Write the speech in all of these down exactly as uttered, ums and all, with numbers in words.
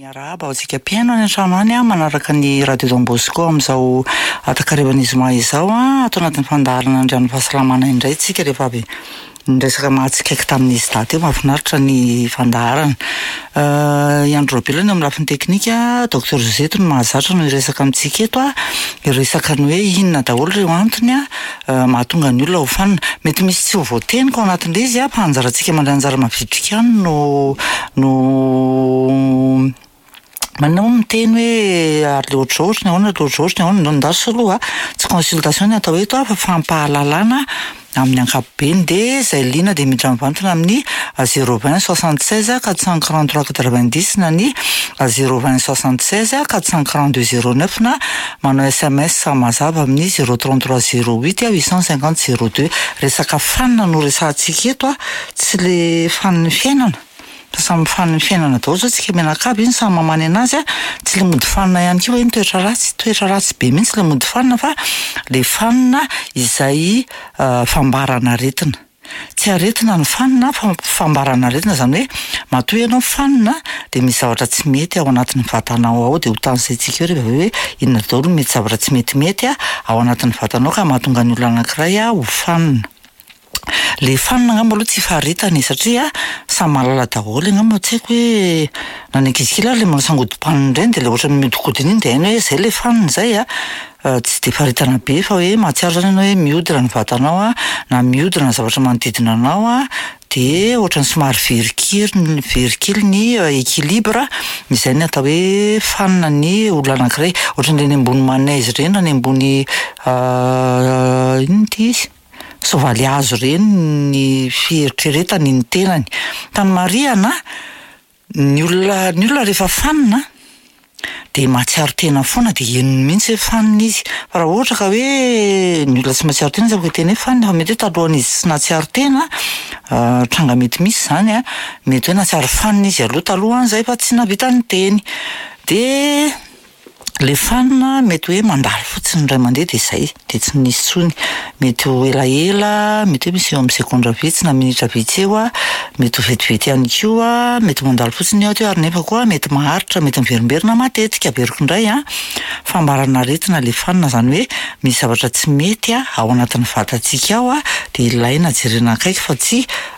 Miarahaba antsika mpiaino any an-trano any a manaraka ny radio Don Bosco amin'izao atakarivan'izy ma izao a atao anatin'ny fandaharana andrian'ny fahasalamana indray tsika rehefa avy niresaka mahatsikaiky tamin'izy daty eo mahafinaritra ny fandaharana. Iandro Rabelany amin'ny lafiny teknika Docteur Josette no mahazatra no iresaka amintsika eto a iresaka ny hoe inona daholo ireo antony a mahatonga ny olona ho fanina. Mety misy tsy ho voateniko ao anatin'ilay izy a fa anjarantsika mandray anjara mavitrika any no no manao miteny hoe ary le ohatry ohatry ny ahoana le ohatry ohatry ny ahoana nondasy aloha tsy consultation ny atao eto a fa fampahalalana amin'ny ankapobeny de izay liana de miditra mivantana amin'ny zéro vingt soixante-seize quatre cent quarante-trois quatre-vingt-dix na ny zéro vingt soixante-seize quatre cent quarante-deux zéro neuf na manao S M S mazava amin'ny zéro trente-trois zéro huit huit cent cinquante zéro deux. Resaka fanina no resahantsika eto a tsy le fanin'ny fiainana fa samy fanin'ny fiainana daholo zao tsika menakaby iny samy mamany anazy a tsy le mody fanina ihany koa iny toetra ratsy toetra ratsy be mihitsy le mody fanina fa le fanina izay fambarana aretina. Tsy aretina ny fanina fa fambarana aretina zany hoe matoa ianao fanina de misy zavatra tsy mety ao anatin'ny vatanao ao de ho tanjitsika eo rehefa hoe inona daholo mety zavatra tsy mety mety a ao anatin'ny vatanao ka mahatonga ny olona anankiray a ho fanina. Le fanina angamba aloha tsy faharetany satria samy mahalala daholo angamba tsy haiko hoe na ny ankizikely ary le manao sangodimpanina indray de le ohatra miodikodina iny de hainy hoe zay le fanina zay a tsy de faharetana be fa hoe mahatsiaro zany ianao hoe mihodina ny vatanao a na mihodina ny zavatra manodidina anao a de ohatrany somary verikely verikely ny équilibre izay ny atao hoe fanina ny olona anankiray ohatran'le ny ambony manaizy ireny na ny ambony inona ty izy soavaly hazo ireny ny fieritreretany ny tenany. Tany marihana ny olona ny olona rehefa fanina de mahatsiaro tena foana de henony mihitsy hoe fanina izy fa raha ohatra ka hoe ny olona tsy mahatsiaro tena zay teny hoe fanina fa mety hoe talohan'izy tsy nahatsiaro tena tranga mety misy zany a mety hoe nahatsiaro fanina izy aloha taloha an'izay fa tsy nahavita ny teny de le fanina mety hoe mandalo fotsiny ray mandeha de zay de tsy nisy tsony mety ho elaela mety hoe misy eo amin'ny sekondra vitsy na minitra vitsy eo a mety ho vetivety ihany koa a mety mandalo fotsiny eo ary nefa koa mety maharitra mety miverimberina matetika averiko indray a fambarana aretina le fanina zany hoe misy zavatra tsy mety a ao anatin'ny vatantsika ao a de ilaina jerena akaiky fa tsy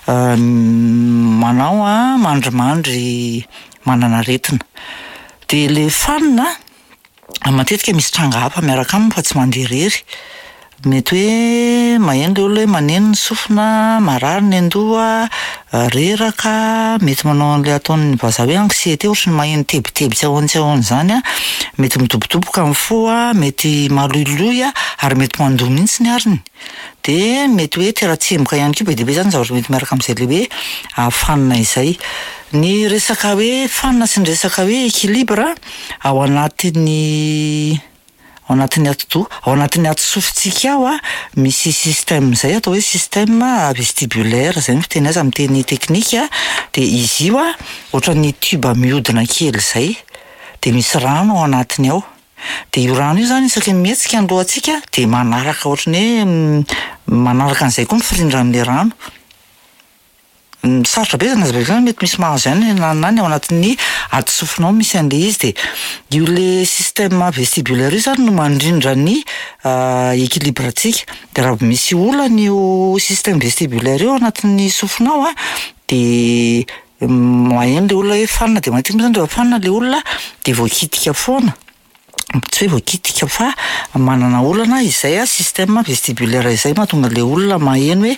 manao a mandrimandry manana aretina. De le fanina matetika misy tranga hafa miaraka aminy fa tsy mandeha irery mety hoe maheno le olona hoe maneno ny sofina marary ny andoha reraka mety manao an'le ataon'ny vazaha hoe anxiété ohatry ny maheno tebiteby tsy ahoana tsy ahoana zany a mety midobodoboka amin'ny fo a mety maloiloy a ary mety mandoa mihitsy ny ariny de mety hoe teratsemboka ihany koa be dia be zany zavatra mety miaraka amin'izay le hoe fanina izay. Ny resaka hoe fanina sy ny resaka hoe équilibre ao anatin'ny ao anatin'ny atidoha ao anatin'ny atisofintsika ao a misy système zay atao hoe système vestibulaire zay ny fiteny azy amin'ny teny teknika de izy io a ohatran'ny tube mihodina kely zay de misy rano ao anatiny ao de io rano io zany isaky ny mihetsika ny lohantsika de manaraka ohatran'ny hoe manaraka an'izay koa mifirindran'le rano. Sarotra be zany zany mety misy mahazo ihany nany ao anatin'ny atisofinao misy an'le izy de io le système vestibulaire io zany no mandrindra ny équilibre-tsika de raha misy olana io système vestibulaire io anatin'ny sofinao a de maheno le olona hoe fanina de matetika zany rehefa fanina le olona de voakitika foana tsy hoe voakitika fa manana olana izay a système vestibulaire izay mahatonga le olona maheno hoe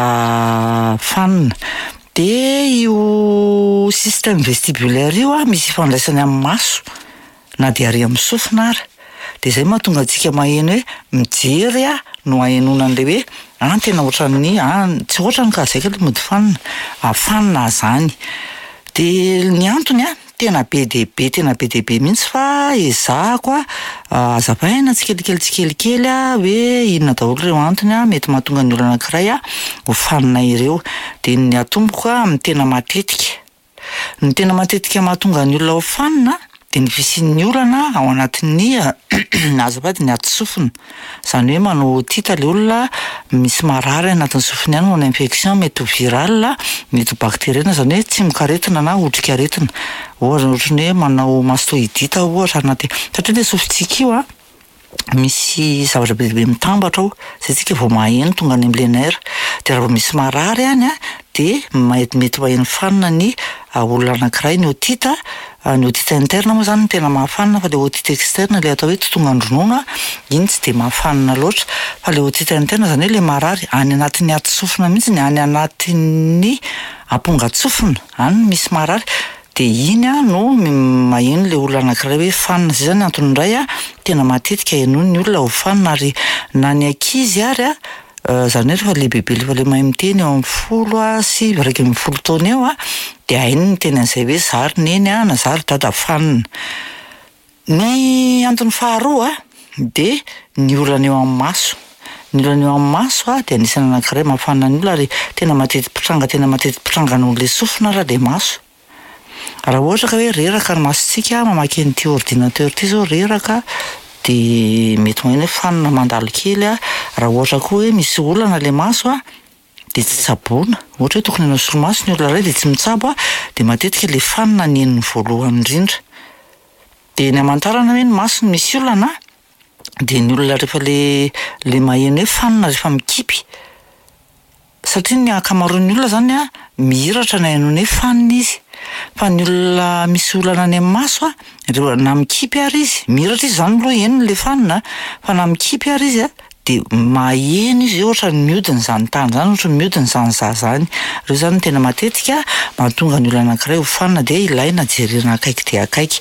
fanina. De io système vestibulaire io a misy ifandraisany amin'ny maso na de ary amin'ny sofina ary de zay mahatonga antsika maheno hoe mijery a no ahenoana an'le hoe ah tena ohatran'ny tsy ohatrany ka zay ka le mody fanina fanina zany. De ny antony a tena be de be tena be de be mihitsy fa ezahako a azavaina tsikelikely tsikelikely a hoe inona daholo ireo antony a mety mahatonga ny olona anankiray a ho fanina ireo de ny atomboko a amin'ny tena matetika ny tena matetika mahatonga ny olona ho fanina dia ny fisian'ny olana ao anatin'ny azafady ny aty sofina. Izany hoe manao tita ilay olona, misy marary anatin'ny sofiny ihany, manao infection mety ho viral, mety ho bakteriana, izany hoe tsimok'aretina na otrik'aretina. Ohatra ohatran'ny hoe manao mastoidite ohatra anaty, satria ilay sofintsika io a misy zavatra be be mitambatra ao, izay tsika vao maheno tonga any amin'ilay nerf. Dia raha vao misy marary any a, dia mety mety maheno fanina ny olona anankiray, ny otite, ny otite interne moa izany no tena mahafanina, fa ilay otite externe ilay atao hoe totonga andronoina, iny tsy dia mahafanina loatra. Fa ilay otite interne izany hoe ilay marary any anatin'ny aty sofina mihitsy, ny any anatin'ny amponga-tsofina, any misy marary. Dia iny a no maheno ilay olona anankiray hoe fanina. Izay izany antony indray a tena matetika henoiny ny olona ho fanina, ary na ny ankizy ary a, izany hoe rehefa ilay bebe efa ilay mahay miteny eo amin'ny folo a sy iraika amby folo taona eo a, dia hainy ny teny an'izay hoe zary neny a na zary dada fanina. Ny antony faharoa a dia ny olana eo amin'ny maso. Ny olana eo amin'ny maso a dia anisany anankiray mahafanina ny olona, ary tena mateti-pitranga tena mateti-pitranga nohon'ilay sofina raha ilay maso. Raha ohatra ka hoe reraka ny masontsika, mamaky an'ity ordinateur ity izao reraka, dia mety maheno hoe fanina mandalo kely a. Raha ohatra koa hoe misy olana ilay maso a, dia tsy tsaboana. Ohatra hoe tokony hanao solomaso ny olona iray dia tsy mitsabo a, dia matetika ilay fanina ny henony voalohany indrindra. Dia ny hamantarana hoe ny maso no misy olana, dia ny olona rehefa ilay ilay maheno hoe fanina rehefa mikipy. Satria ny ankamaroan'ny olona izany a mihiratra na henony hoe fanina izy. Fa ny olona misy olana any amin'ny maso a, na mikipy ary izy, mihiratra izy izany aloha henony ilay fanina, fa na mikipy ary izy a, dia maheno izy ohatra ny mihodina izany tany izany, ohatra ny mihodina izany zaza izany. Ireo izany tena matetika mahatonga ny olona anankiray ho fanina, dia ilaina jerena akaiky dia akaiky.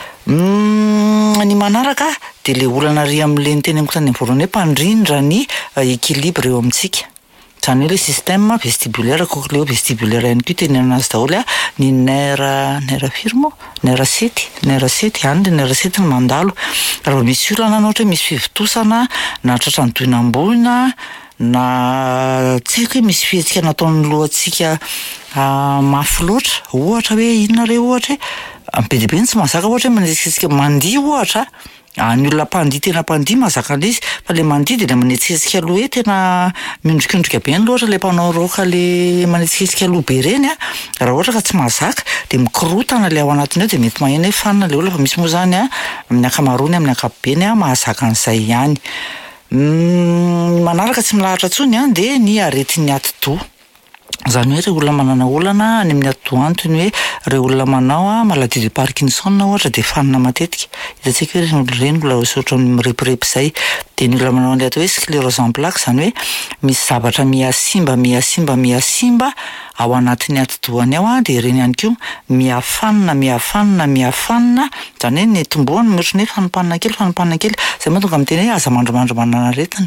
Ny manaraka dia ilay olana ry amin'ilay niteny amin'ny tany voalohany hoe mpandrindra ny équilibre eo amintsika. Izany hoe ilay système vestibulaire, cochléo vestibulaire ihany koa tenenina azy daholo a, ny nerf nerf firy moa? Nerf sety, nerf sety ihany ilay nerf sety no mandalo. Raha misy olana ohatra hoe misy fivotosana na tratran'ny doinam-boina, na tsy haiko hoe misy fihetsika nataon'ny lohantsika mafy loatra, ohatra hoe inona re ohatra hoe be dia be tsy mahazaka ohatra hoe manetsika mandihy ohatra. Ny olona mpandihy tena mpandihy mahazaka an'izy, fa ilay mandihy dia ilay manetsihetsika aloha hoe tena miondrikondrika be ny loatra ilay mpanao raoka ilay manetsihetsika aloha be ireny a. Raha ohatra ka tsy mahazaka dia mikorotana ilay ao anatiny ao, dia mety maheno hoe fanina ilay olona, fa misy moa izany a amin'ny ankamaroany amin'ny ankapobeny a mahazaka an'izay ihany. Ny manaraka tsy milahatra intsony a dia ny aretin'ny ati-doha. Izany hoe ireo olona manana olana any amin'ny ati-doha antony hoe ireo olona manao a maladie de Parkinson ohatra dia fanina matetika. Hitantsika hoe ireny olona ireny mbola ohatrohatry mirepirepy izay. Dia ny olona manao an'ilay atao hoe sclérose en plaques, izany hoe misy zavatra mihasimba mihasimba mihasimba ao anatin'ny ati-dohany ao a, dia ireny ihany koa mihafanina mihafanina mihafanina, izany hoe ny tombohany ohatran'ny hoe fanimpanina kely fanimpanina kely, izay moa tonga miteny hoe aza mandromandro manana aretina.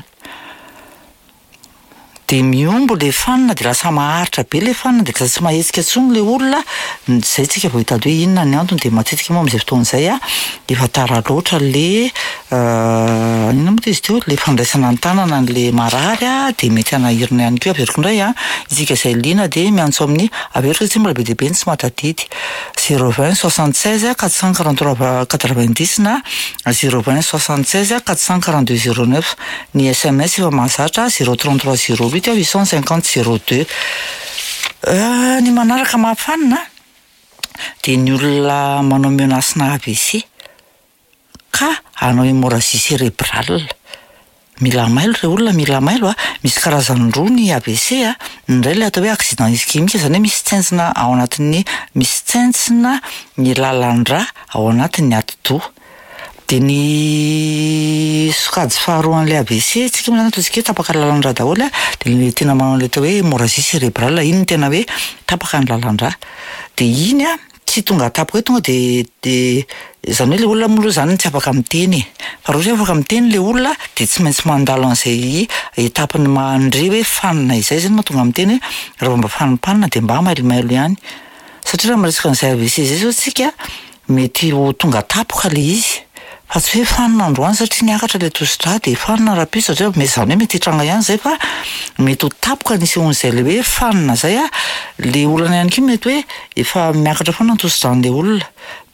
Dia miombo ilay fanina, dia lasa maharitra be ilay fanina, dia lasa tsy mahetsika intsony ilay olona. Izay tsika vao hitady hoe inona ny antony, dia matetika moa amin'izay fotoana izay a efa tara loatra ilay inona moa izy teo, ilay fandraisana ny tanana n'ilay marary a, dia mety hanahirina ihany koa. Averiko indray a isika izay liana dia miantso amin'ny averiko tsy mbola be dia be ny tsy mahatadidy zéro vingt soixante-seize quatre cent quarante-trois quatre-vingt-dix na zéro vingt soixante-seize quatre cent quarante-deux zéro neuf. Ny S M S efa mahazatra zéro trente-trois zéro huit huit cent cinquante zéro deux. Ny manaraka mahafanina dia ny olona manao menasina A V C ka hanao hémorragie cérébrale. Mila mailo ireo olona, mila mailo a. Misy karazany roa ny A V C a. Ny iray ilay atao hoe accident ischémique, izany hoe misy tsentsina ao anatin'ny misy tsentsina ny lalan-drà ao anatin'ny ati-doha. Dia ny sokajy faharoan'ilay A V C tsika moa zany ataontsika hoe tapaka ny lalan-drà daholo a, dia ilay tena manao ilay atao hoe hémorragie cérébrale, iny tena hoe tapaka ny lalan-drà. Dia iny a tsy tonga tapaka hoe tonga dia dia izany hoe ilay olona moa izany tsy afaka miteny. Fa raha ohatra hoe afaka miteny ilay olona dia tsy maintsy mandalo an'izay etapany mandre hoe fanina izay izany mahatonga miteny hoe raha mba fanimpanina dia mba mailomailo ihany. Satria raha miresaka an'izay A V C izay izao tsika mety ho tonga tapoka ilay izy. Fa tsy hoe fanina androany satria niakatra ilay tosi-drà dia fanina rahampitso, satria mety izany hoe mety hitranga ihany izay, fa mety ho tapoka nisy on'izay ilay hoe fanina izay a. Ilay olana ihany koa mety hoe efa miakatra foana ny tosi-dràn'ilay olona,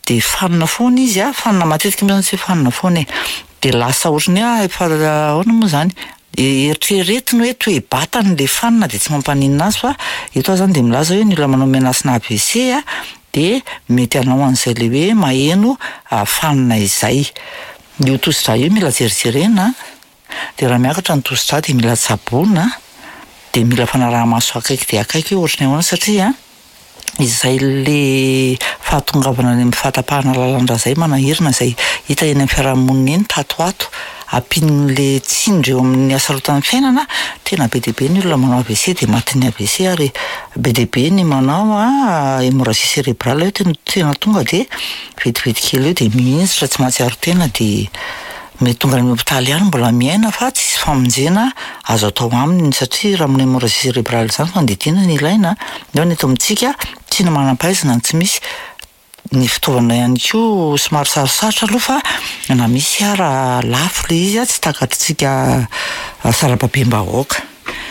de fanina foana izy a, fanina matetika moa tsy fanina foana e. De lasa ohatrany hoe efa ahoana moa zany, eritreretiny hoe toe-batany le fanina de tsy mampaninona azy fa eto zany de milaza hoe ny olona manao menasina A V C a de mety hanao an'izay le hoe maheno fanina izay. Io tosi-drà io mila jerijerena, de raha miakatra ny tosi-drà de mila tsaboina, de mila fanaraha-maso akaiky de akaiky hoe ohatrany ahoana satria izay le fahatongavana any amin'ny fahatapahana lalandra zay manahirana zay hita eny amin'ny fiarahamonina eny tatoato, ampian'le tsindry eo amin'ny hasarotan'ny fiainana. Tena be dia be ny olona manao A V C de matin'ny A V C ary be dia be ny manao a hémorragie cérébrale tena tena tonga de vetivety kely eo de mihinjitra tsy mahatsiaro tena de mety tonga ny hopitaly ihany mbola miaina fa tsisy famonjena azo atao aminy satria raha amin'ny hémorragie cérébrale zany fandidina ny ilaina. Neo ny eto amintsika tsy na manam-pahaizana tsy misy ny fitaovana ihany koa somary sarosarotra aloha fa na misy ara lafo le izy a tsy takatritsika sarababem-bahoaka.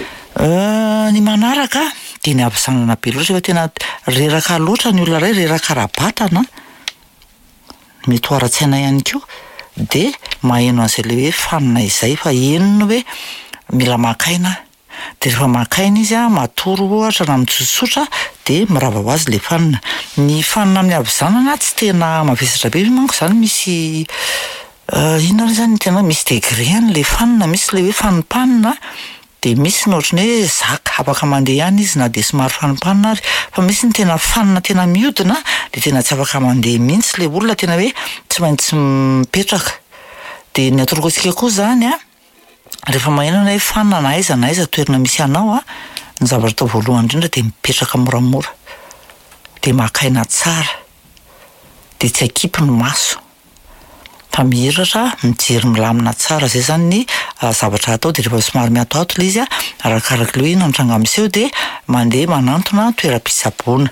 Ny manaraka de ny avisanana be loatra efa tena reraka loatra ny olona ray reraka rabatana mety ho ara-tsaina ihany koa de maheno an'izay le hoe fanina izay fa henony hoe mila makaina de rehefa makaina izy a matoro ohatra na mitsotsotra de mirava ho azy le fanina. Ny fanina amin'ny avisanana tsy tena mavesatra be manko zany, misy inona zany tena misy degré any le fanina, misy le hoe fanipanina de misy ny ohatrany hoe zaka afaka mandeha ihany izy na de somary fanipanina ary, fa misy ny tena fanina tena mihodina de tena tsy afaka mandeha mihitsy le olona, tena hoe tsy maintsy mipetraka. De ny atoroko antsika koa zany a rehefa maheno hoe fanina na aiza na aiza toerana misy anao a, ny zavatra atao voalohany indrindra de mipetraka moramora de makaina tsara de tsy akipy ny maso fa mihiratra mijery milamina tsara. Zay zany ny zavatra atao de rehefa somary miatoato le izy a arakaraka le hoe nantranga miseho de mandeha manantona toeram-pitsaboana.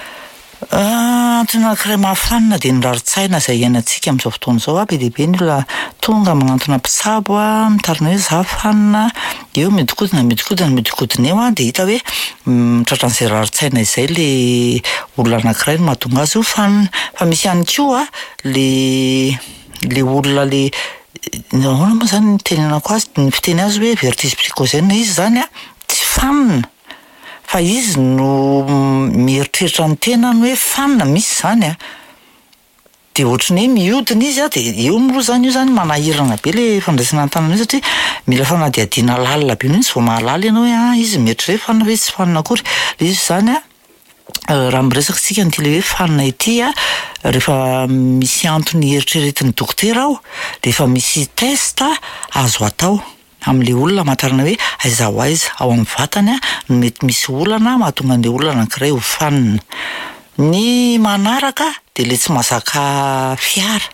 Antony anankiray mahafanina de ny rarin-tsaina izay iainantsika amin'izao fotoana izao a, be dia be ny olona tonga manantona mpitsabo a mitarina hoe za fanina, eo miodikodina miodikodina miodikodina eo a de hita hoe mitratra an'izay rarin-tsaina izay le olona anankiray no mahatonga azy ho fanina. Fa misy ihany koa a le le olona le ahoana moa zany ny tenenako azy, ny fiteny azy hoe vertige psychogène, izy zany a tsy fanina fa izy no mieritreritra ny tenany hoe fanina misy zany a, de ohatrany hoe mihodina izy a de eo moa zany io zany manahirana be le fandraisana an-tanana io satria mila fanadihadiana lalina be mihitsy vao mahalala ianao hoe a izy mieritreretra hoe fanina ve tsy fanina akory. Le izy zany a raha miresaka tsika ny le hoe fanina ity a, rehefa misy antony eritreretin'ny dokotera ao de efa misy test azo atao amin'le olona matarina hoe aiza ho aiza ao amin'ny vatany a no mety misy olana mahatonga an'le olona anankiray ho fanina. Ny manaraka de le tsy mahazaka fiara,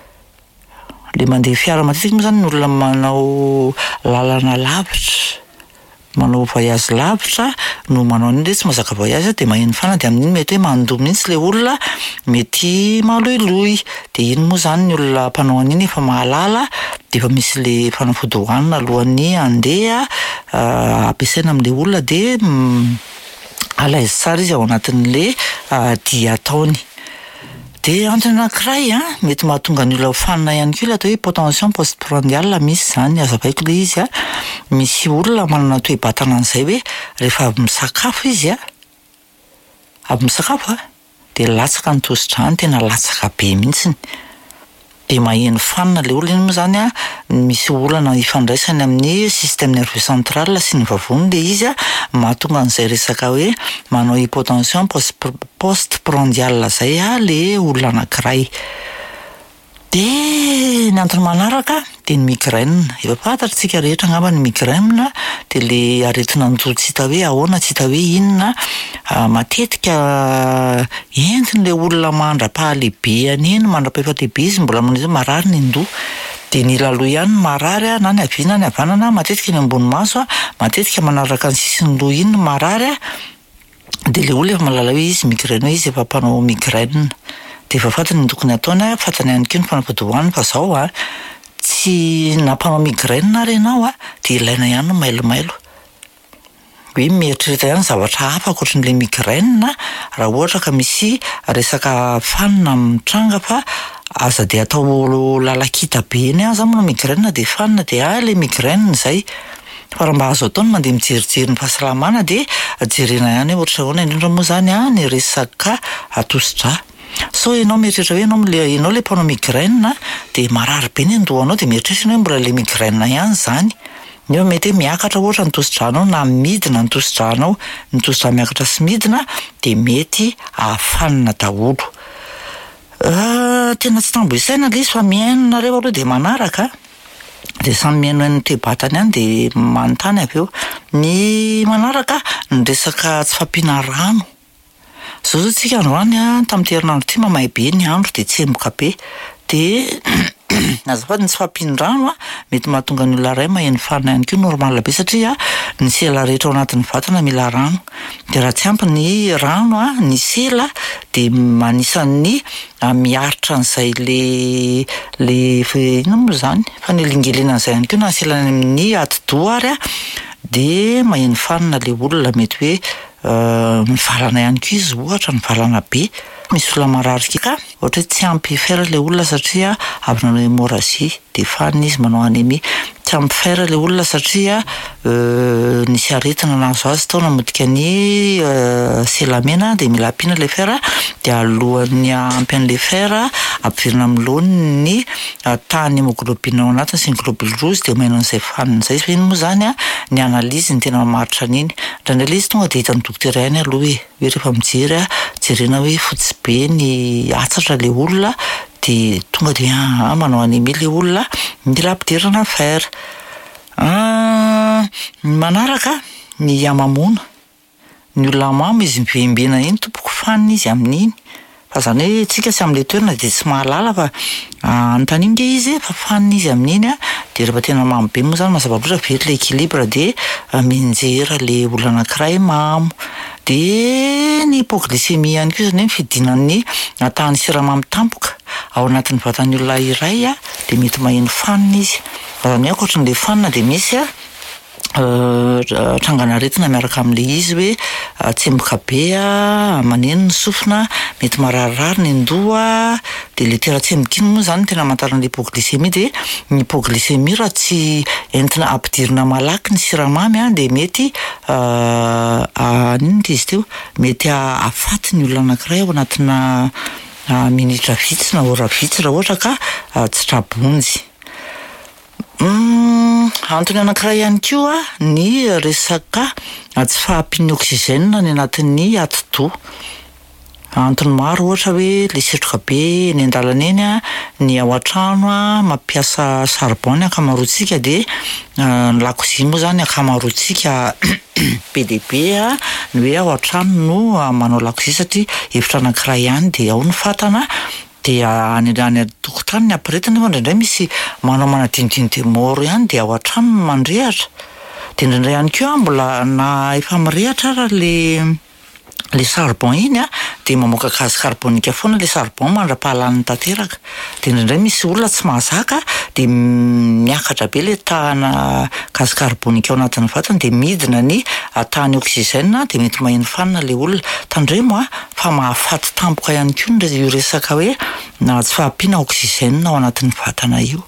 le mandeha fiara matetika moa zany ny olona manao lalana lavitra, manao voyage lavitra no manao an'iny, le tsy mahazaka voyage de maheno fanina de amin'iny mety hoe mandoa mihitsy le olona, mety maloiloy. De iny moa zany ny olona mpanao an'iny efa mahalala de efa misy le fanafody hohanina alohan'ny andeha ampiasaina amin'le olona de alaizy tsara izy ao anatin'le dia ataony. De antony anankiray a mety mahatonga ny olona ho fanina ihany koa le atao hoe hypotension postprandiale, misy zany azavaiko le izy a, misy olona manana toe-batana an'izay hoe rehefa avy misakafo izy a, avy misakafo a de latsaka ny tosi-drany, tena latsaka be mihitsiny de maheno fanina le olona. Iny moa zany a misy olana ifandraisany amin'ny système nerveux central sy ny vavony le izy a, mahatonga an'izay resaka hoe manao hypotension postprandiale zay a le olona anankiray. De ny antony manaraka de ny migraine, efa fantatritsika rehetra angamba ny migraine de le aretin'anjo tsy hita hoe ahoana, tsy hita hoe inona, matetika entiny le olona mandra-pahalehibeany eny, mandra-pahefa-lehibe izy mbola manao marary ny ndo de ny laloha ihany marary a, na ny havina ny havanana, matetika ny ambony maso a matetika manaraka ny sisiny loha iny marary a, de le olona efa malala hoe izy migraine, hoe izy efa mpanao migraine de efa fantany ny tokony ataony, fantany ihany koa ny fanafody hohaniny. Fa zao a tsy nampanao migraine ary ianao a de ilaina ihany no mailomailo, hoe mieritreritra ihany zavatra hafa ankoatran'ilay migraine raha ohatra ka misy resaka fanina mitranga fa aza de atao lalakita be iny aza moa migraine de fanina de ah ilay migraine izay. Fa raha mba azo atao ny mandeha mijerijery ny fahasalamana de jerena ihany ohatra ahoana indrindra moa zany a ny resaka tosi-drà. So ianao mieritreritra hoe ianao le ianao le mpanao migraine de marary be ny andohanao de mieritreritra hoe mbola le migraine ihany zany. Neo mety hoe miakatra ohatra ny tosi-drànao na midina ny tosi-drànao, ny tosi-drà miakatra sy midina de mety ahafanina daholo. Tena tsy tambo isaina le izy fa miainonareo aloha de manaraka de samy miaino ny toe-batany ihany de manontany avy eo. Ny manaraka ny resaka tsy fampiana rano. Zao zao tsika androany a tamin'ity herinandro ity mamay be ny andro de tsemboka be de azafady ny tsy fampian-drano a mety mahatonga ny olona iray maheno fanina ihany koa normal be satria ny sela rehetra ao anatin'ny vatana mila rano. De raha tsy ampy ny rano a ny sela de manisan'ny miaritra an'izay le le inona moa zany fanelingelena an'izay ihany koa na sela amin'ny ati-doha ary a de maheno fanina le olona mety hoe mivalana ihany koa izy ohatra mivalana be. Misy olona marary ka ohatra hoe tsy ampy fer le olona satria avy nanao hémorragie de fanina izy manao anémie. Tsy ampy fer le olona satria nisy aretina nahazo azy tao namodika ny selamena de mila ampiana le fer de alohan'ny ampy an'le fer ampivirina amin'ny laoniny ny tany hémoglobine ao anatiny sy ny globule rouge de maino an'izay fanina izay. Fa iny moa zany a ny analizy ny tena mamaritra an'iny. Indraindray izy tonga de hitan'ny dokotera ihany aloha hoe hoe rehefa mijery a jerena hoe fotsy be ny atsatra le olona de tonga de ah manao anémie le olona mila ampidirana fer. Ny manaraka ny hamamona. Ny olona mamo izy mivembena iny tompoko fanina izy amin'iny. Fa zany hoe tsika tsy amin'le toerana de tsy mahalala fa anontaniana nge izy fa fanina izy amin'iny a de rehefa tena mamy be moa zany mazava loatra very le équilibre de mianjera le olona anankiray mamo. De ny hypoglycémie ihany koa zany hoe fidinan'ny atahan'ny siramamy tampoka ao anatin'ny vatan'ny olona iray a de mety maheno fanina izy. Zany hoe ankoatran'le fanina de misy a trangan'aretina miaraka amin'le izy hoe tsemboka be a maneno ny sofina mety mararirary ny andoha de le tera-tsemboka iny moa zany tena amantarana le hypoglycémie de ny hypoglycémie raha tsy entina ampidirina malaky ny siramamy a de mety inona izy teo mety ahafaty ny olona anankiray ao anatina minitra vitsy na ora vitsy raha ohatra ka tsy trabonjy. Antony anankiray ihany koa ny resaka tsy fahampian'ny oxygène ny anatin'ny ati-doha. Antony maro ohatra hoe le setroka be ny an-dalana eny a ny ao an-trano a mampiasa charbon ny ankamaroantsika de ny lakozia moa zany ankamaroantsika be de be a ny hoe ao an-trano no manao lakozia satria efitra anankiray ihany de ao ny fatana de any any tokotany ny ampiretina fa indraindray misy manao manadinidiny de moro ihany de ao an-trano no mandrehatra. De indraindray ihany koa mbola na efa mirehatra raha le le charbon iny a de mamoaka gaz carbonika foana le charbon mandra-pahalan'ny tanteraka. De indraindray misy olona tsy mahazaka de miakatra be le tahana gaz carbonika ao anatin'ny vatany de midina ny tahany oxygène de mety maheno fanina le olona. Tandremo a fa mahafaty tampoka ihany koa io resaka hoe na tsy fahampiana oxygène ao anatin'ny vatana io.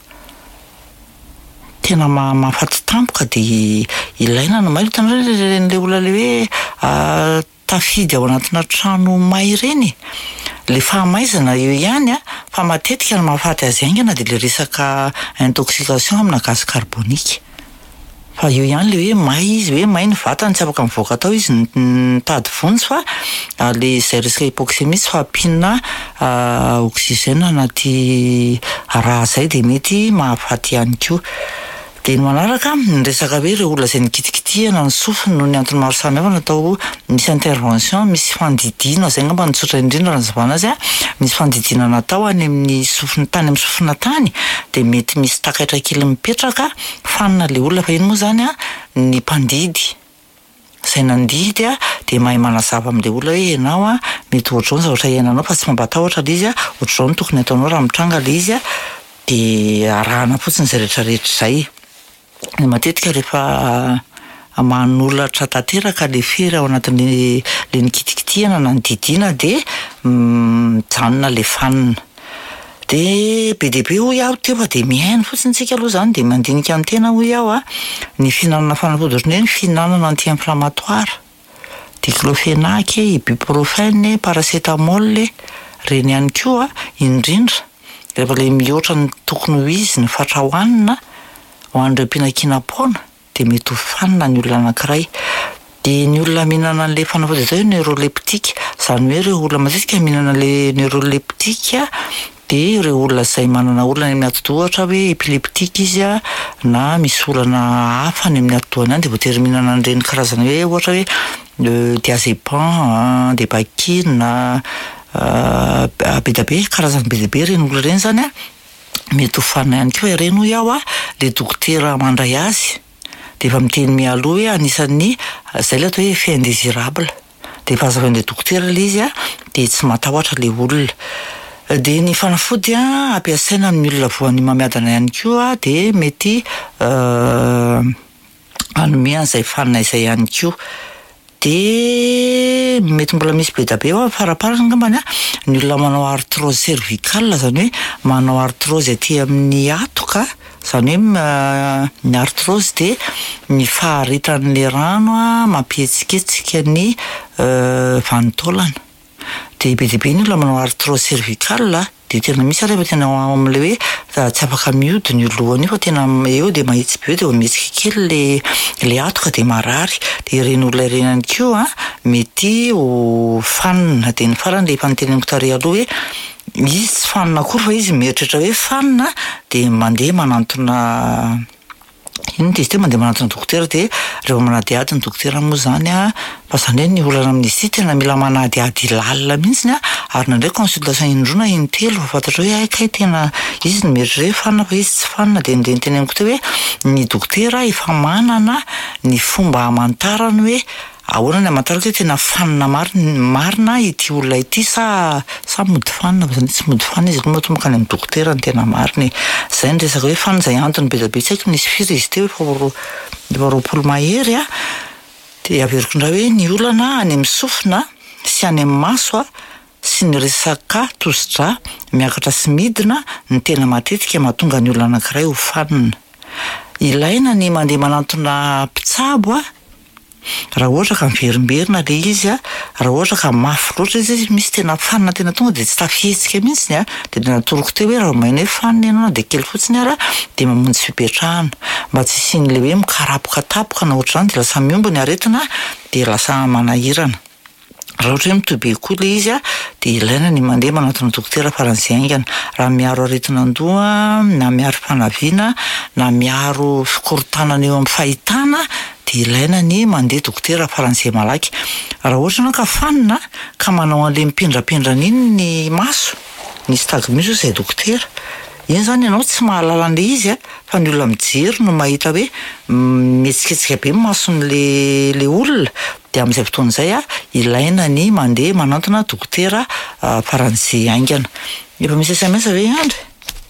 Tena mahafaty tampoka de ilaina no mailo tandrany le olona le hoe tafidy ao anatina trano may ireny. Le fahamaizana eo ihany a fa matetika ny mahafaty azy aingana de le resaka intoxication amina gaz carbonika. Fa eo ihany le hoe may izy hoe may ny vatany tsy afaka mivoaka tao izy mitady vonjy fa le izay resaka hypoxémie tsy fahampiana oxygène anaty raha zay de mety mahafaty ihany koa. De ny manaraka ny resaka hoe ireo olona izay nikitikitihana ny sofiny noho ny antony maro samihafa natao misy intervention misy fandidina zay ngamba ny tsotra indrindra ny zavana azy a misy fandidina natao any amin'ny sofiny tany amin'ny sofina tany de mety misy takaitra kely mipetraka fanina le olona fa iny moa zany a ny mpandidy zay nandidy a de mahay manazava amin'le olona hoe ianao a mety ohatr'izao ny zavatra iainanao fa tsy mampatahotra le izy a ohatr'izao no tokony ataonao raha mitranga le izy a de arahana fotsiny zay rehetrarehetra zay. Matetika rehefa manolatra tanteraka le fery ao anatin'ny le nikitikitihana na ny didiana dia mijanona le fanina. De be dia be hoy aho teo fa dia mihaino fotsiny tsika aloha zany dia mandinika ny tena hoy aho a ny fihinanana fanafody ohatrany hoe ny fihinanana anti-inflammatoire, diclofenac, ibuprofène, paracétamol, reny ihany koa indrindra rehefa ilay mihoatra ny tokony ho izy ny fatra hohanina ho an'ireo mpinan-kina-poana dia mety ho fanina ny olona anankiray. Dia ny olona mihinana an'ilay fanafody atao hoe neuroleptique, izany hoe ireo olona matetika mihinana an'ilay neuroleptique dia ireo olona izay manana olona ny atidoha ohatra hoe épileptique izy a na misy olana hafa ny amin'ny atidohany any dia voatery mihinana an'ireny karazana hoe ohatra hoe diazepam, debakine, be da be karazany be da be ireny olona ireny zany a mety ho fanina ihany koa ireny hoy aho a le dokotera mandray azy dia efa miteny mialoha hoe anisan'ny izay le atao hoe effet indésirable dia efa hazavain'ilay dokotera ilay izy a dia tsy matahotra ilay olona. Dia ny fanafody a ampiasaina amin'ny olona voan'ny mamiadana ihany koa dia mety hanome an'izay fanina izay ihany koa. Dia mety mbola misy be da be ao faraparany angambany a ny olona manao arthrose cervicale, zany hoe manao arthrose aty amin'ny atoka, zany hoe ny arthrose dia ny faharitan'le rano a mampihetsiketsika ny vanitaolana. Dia be dia be ny olona manao arthrose cervicale dia tena misy rehefa tena amin'ilay hoe tsy afaka miody ny lohany io fa tena eo dia mahitsy be eo dia mihetsika kely le le atoka dia marary. Dia ireny olona ireny ihany koa mety ho fanina. Dia ny farany le efa niteneniko tary aloha hoe izy tsy fanina akory fa izy mieritreritra hoe fanina dia mandeha manantona iny dia izy teo mandeha manantona dokotera dia rehefa manadiady ny dokotera moa zany a fa izany hoe ny olana amin'izy tena mila manadiady lalina mihitsiny a ary nandray consultation indroa na intelo fa fantatra hoe aika tena izy ny mieritreritra hoe fanina fa izy tsy fanina. Dia nireny teneniko teo hoe ny dokotera efa manana ny fomba hamantarany hoe ahoana ny hamantarana hoe tena fanina marina ity olona ity sa sa mody fanina fa zany tsy mody fanina izy aloha matomboka any amin'ny dokotera ny tena marina. Izay ny resaka hoe fanina izay antony be da be tsy haiko nisy firy izy teo efa efa roapolo mahery a dia averiko indray hoe ny olana any amin'ny sofina sy any amin'ny maso a sy ny resaka tosi-drà miakatra sy midina ny tena matetika mahatonga ny olona anankiray ho fanina. Ilaina ny mandeha manantona mpitsabo a raha ohatra ka miverimberina le izy a, raha ohatra ka mafy loatra izy misy tena fanina tena tonga dia tsy tafihetsika mihitsy a dia natoroko teo hoe raha maina hoe fanina ianao dia kely fotsiny ara dia mamonjy fipetrahana mba tsy isian'ilay hoe mikarapokatapoka na ohatr'izany dia lasa miombo ny aretina dia lasa manahirana. Raha ohatra hoe mitohy be koa le izy a dia ilaina ny mandeha manantona dokotera faran'izay aingana. Raha miaro aretin'an-doha na miaro fanaviana na miaro fikorontanana eo amin'ny fahitana dia ilaina ny mandeha dokotera faran'izay malaky. Raha ohatra ianao ka fanina ka manao an'ilay mipindrapindrana iny ny maso, nisy tagy misy izay dokotera iny zany ianao tsy mahalala an'ilay izy a fa ny olona mijery no mahita hoe mihetsiketsika be mason'le le olona dia amin'izay fotoan'izay a ilaina ny mandeha manantona dokotera faran'izay aingana. Efa misy S M S ve Andry?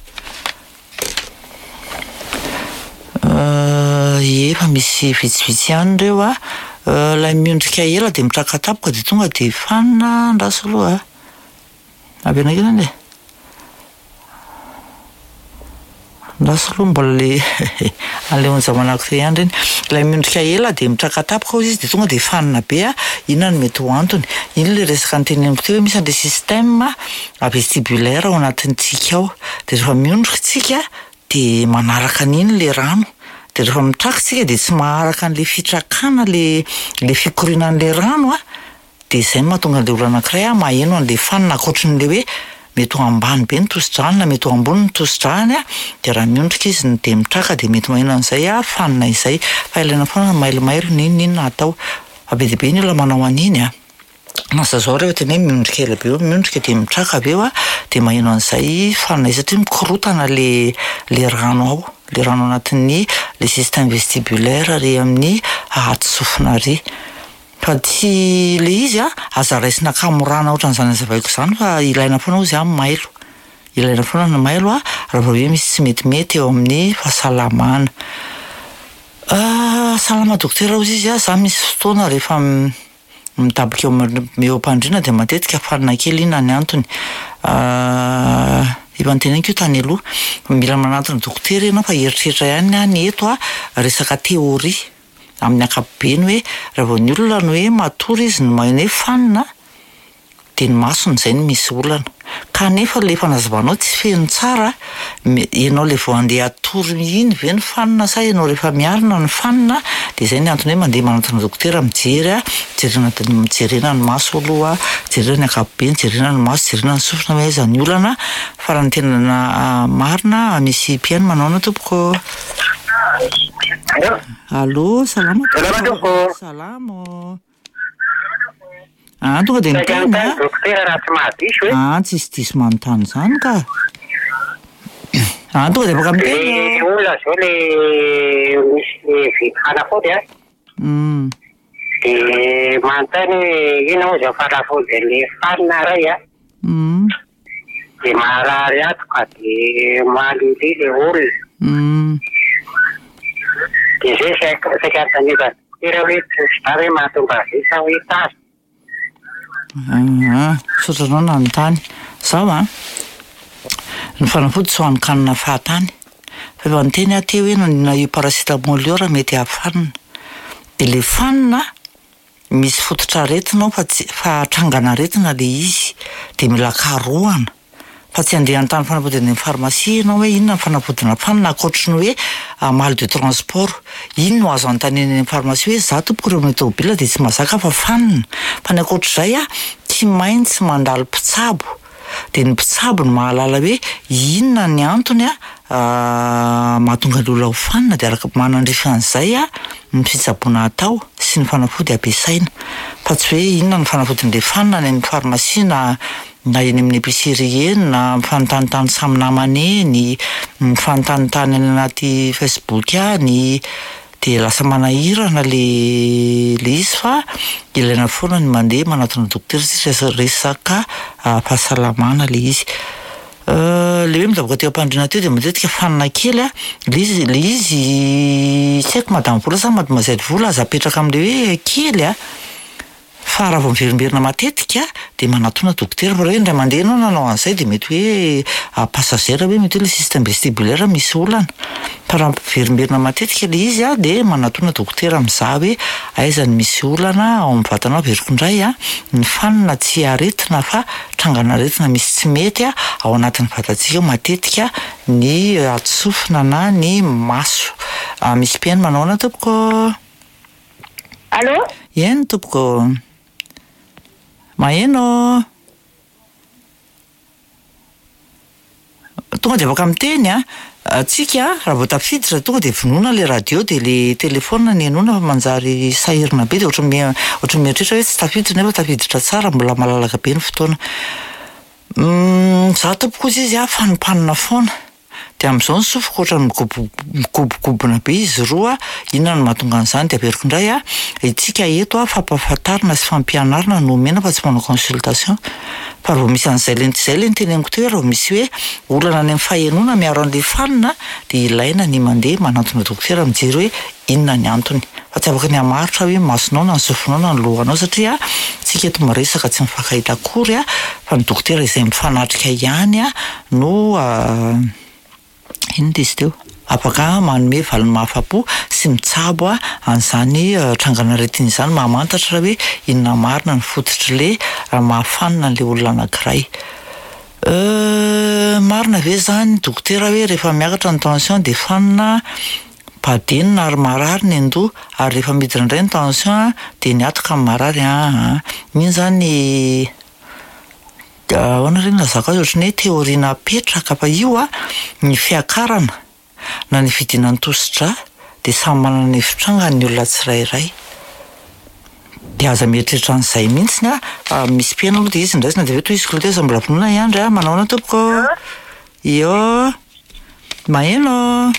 Efa misy vitsivitsy ihany ireo a ilay miondrika ela dia mitrakatapoka dia tonga dia fanina ndraso aloha a avy anakina anie ndraso aloha mbola le an'ilay onjamanako teo ihany ireny. Ilay miondrika ela dia mitrakatapoka hozy izy dia tonga dia fanina be a inona no mety ho antony. Iny le resaka nyteneniko teo hoe misy an'ilay système vestibulaire ao anatintsika ao dia rehefa miondrika tsika dia manaraka an'iny le rano dia rehefa mitraka tsika dia tsy maharaka an'ilay fitrakana le le fikorinan'ilay rano a dia izay no mahatonga an'ilay olona anankiray a maheno an'ilay fanina ankoatran'ilay hoe mety ho ambany be ny tosi-dràny na mety ho ambony ny tosi-dràny a dia raha miondrika izy dia mitraka dia mety maheno an'izay a fanina izay fa ilaina foana mailomailo ny inona atao fa be dia be ny olona manao an'iny a. Nasa zao rehefa tena hoe miondrika ela be eo miondrika dia mitraka avy eo a dia maheno an'izay fanina satria mikorotana le le rano ao le rano anatin'ny le système vestibulaire ary amin'ny aty-sofina ary. Fa tsy le izy a aza raisina kamorana ohatran'izany azavaiko izany fa ilaina foana ozy a mailo. Ilaina foana ny mailo a raha vao hoe misy tsy metimety eo amin'ny fahasalamana. salama dokotera ozy izy a za misy fotoana rehefa midaboka eo eo am-pandriana dia matetika fanina kely ina ny antony. Efa noteneniko io tany aloha, mila manatona dokotera ianao fa eritreritra ihany any eto a resaka teoria amin'ny ankapobeny hoe raha vao ny olona ny hoe matory izy no maheno hoe fanina dia ny masony izay no misy olana. Kanefa le fanazavanao tsy feno tsara, ianao le vao andeha atory iny ve ny fanina sa ianao rehefa miarina ny fanina, dia izay ny antony hoe mandeha manatona dokotera mijery a, jerena mijerena ny maso aloha, jerena ny ankapobeny, jerena ny maso, jerena ny sofina hoe aiza ny olana. Fa raha ny tena marina misy mpiaino manao na tompoko. Allô, salama tompoko. Salamo. Ah, tonga dia miteny ah, tsisy diso manontany izany ka. Ah, tonga dia baka miteny olona zao le misy vita fanafody a. Dia manontany hoe ina moa zao fanafody le fanina ray a. Dia maharary ato ka dia malili le olona. Dia zay saika tanisa tira hoe tsy tara hoe mahatonga visa hoe tasy. Ah, sotranao nanontany. Zaho a, ny fanafody tsy hoan'ny kanina fahatany. Fa efa niteny aho teo hoe na io paracétamol io raha mety hahafanina. Dia le fanina misy fototra aretina fa tsy fa hatrangana aretina le izy. Dia mila karohana. Fa tsy andeha an-tany fanafody any amin'ny pharmacie ianao hoe inona ny fanafodina fanina ankoatra ny hoe mal de transport. Iny no azo antaneny any amin'ny pharmacie hoe za tompoko ireo amin'ny tômôbila dia tsy mazaka fa fanina. Fa ny ankoatr'izay a, tsy maintsy mandalo mpitsabo. Dia ny mpitsabo no mahalala hoe inona ny antony a mahatonga ny olona ho fanina, dia araka manandrify an'izay a ny fitsaboana atao sy ny fanafody ampiasaina. Fa tsy hoe inona ny fanafodin'ilay fanina any amin'ny pharmacie na na eny amin'ny épicerie eny na mifanontanitany samy namana eny, mifanontanitany any anaty Facebook any, dia lasa manahirana le le izy fa ilaina foana ny mandeha manatona dokotera sy resaka fahasalamana le izy. Le hoe midaboka teo am-pandriana teo dia matetika fanina kely a, le izy le izy tsy haiko madamo vola sa mademoiselle vola aza apetraka amin'le hoe kely a. Fa raha vao miverimberina matetika dia manatona dokotera. Fa raha hoe indray mandeha ianao nanao an'izay dia mety hoe passagère hoe mety hoe le système vestibulaire misy olana. Fa raha miverimberina matetika le izy a dia manatona dokotera mizaha hoe aiza ny misy olana ao amin'ny vatanao. Averiko indray a, ny fanina tsy aretina fa trangana aretina misy tsy mety a ao anatin'ny vatantsika matetika ny atsofina na ny maso. Misy mpiaino manao na tompoko. Allô? Eny tompoko. Maheno. Tonga dia afaka miteny a. Tsika raha vao tafiditra tonga dia vonoina le radio dia le telefona ny anona fa manjary sahirina be dia ohatra ohatra mieritreritra hoe tsy tafiditra nefa tafiditra tsara, mbola malalaka be ny fotoana. Za tompoko kosa izy a fanimpanina foana. Dia amin'izao ny sofiko ohatra mikobokobona be izy roa, inona no mahatonga an'izany. Dia averiko indray a, itsika eto a fampahafantarina sy fampianarana no omena fa tsy manao consultation. Fa raha misy an'izay le izay le niteneniko teo hoe raha misy hoe olana any amin'ny fahenoana miaro an'ilay fanina dia ilaina ny mandeha manatona dokotera mijery hoe inona ny antony. Fa tsy afaka ny hamaritra hoe masonao na ny sofinao na ny lohanao satria tsika eto maresaka tsy mifankahita akory a, fa ny dokotera izay mifanatrika ihany a no inona izy teo afaka manome valiny mahafa-po sy mitsabo a an'izany trangana aretina izany, mahamantatra raha hoe inona marina ny fototry le mahafanina le olona anankiray. Marina ve zany dokotera hoe rehefa miakatra ny tension dia fanina padenina ary marary ny an-doha, ary rehefa miditra indray ny tension dia ny atoka ny marary. Iny zany ahoana ireny lazako azy ohatran'ny hoe teoria napetraka. Fa io a ny fiakarana na ny vidiana ny tosi-drà dia samy manana ny hevitranga ny olona tsirairay. Dia aza mieritreritra an'izay mihitsy a, misy mpiaino aloha dia izy indraisina dia veto izy koloteza mbola vonona ihany a, manao na tompoko. Io maheno.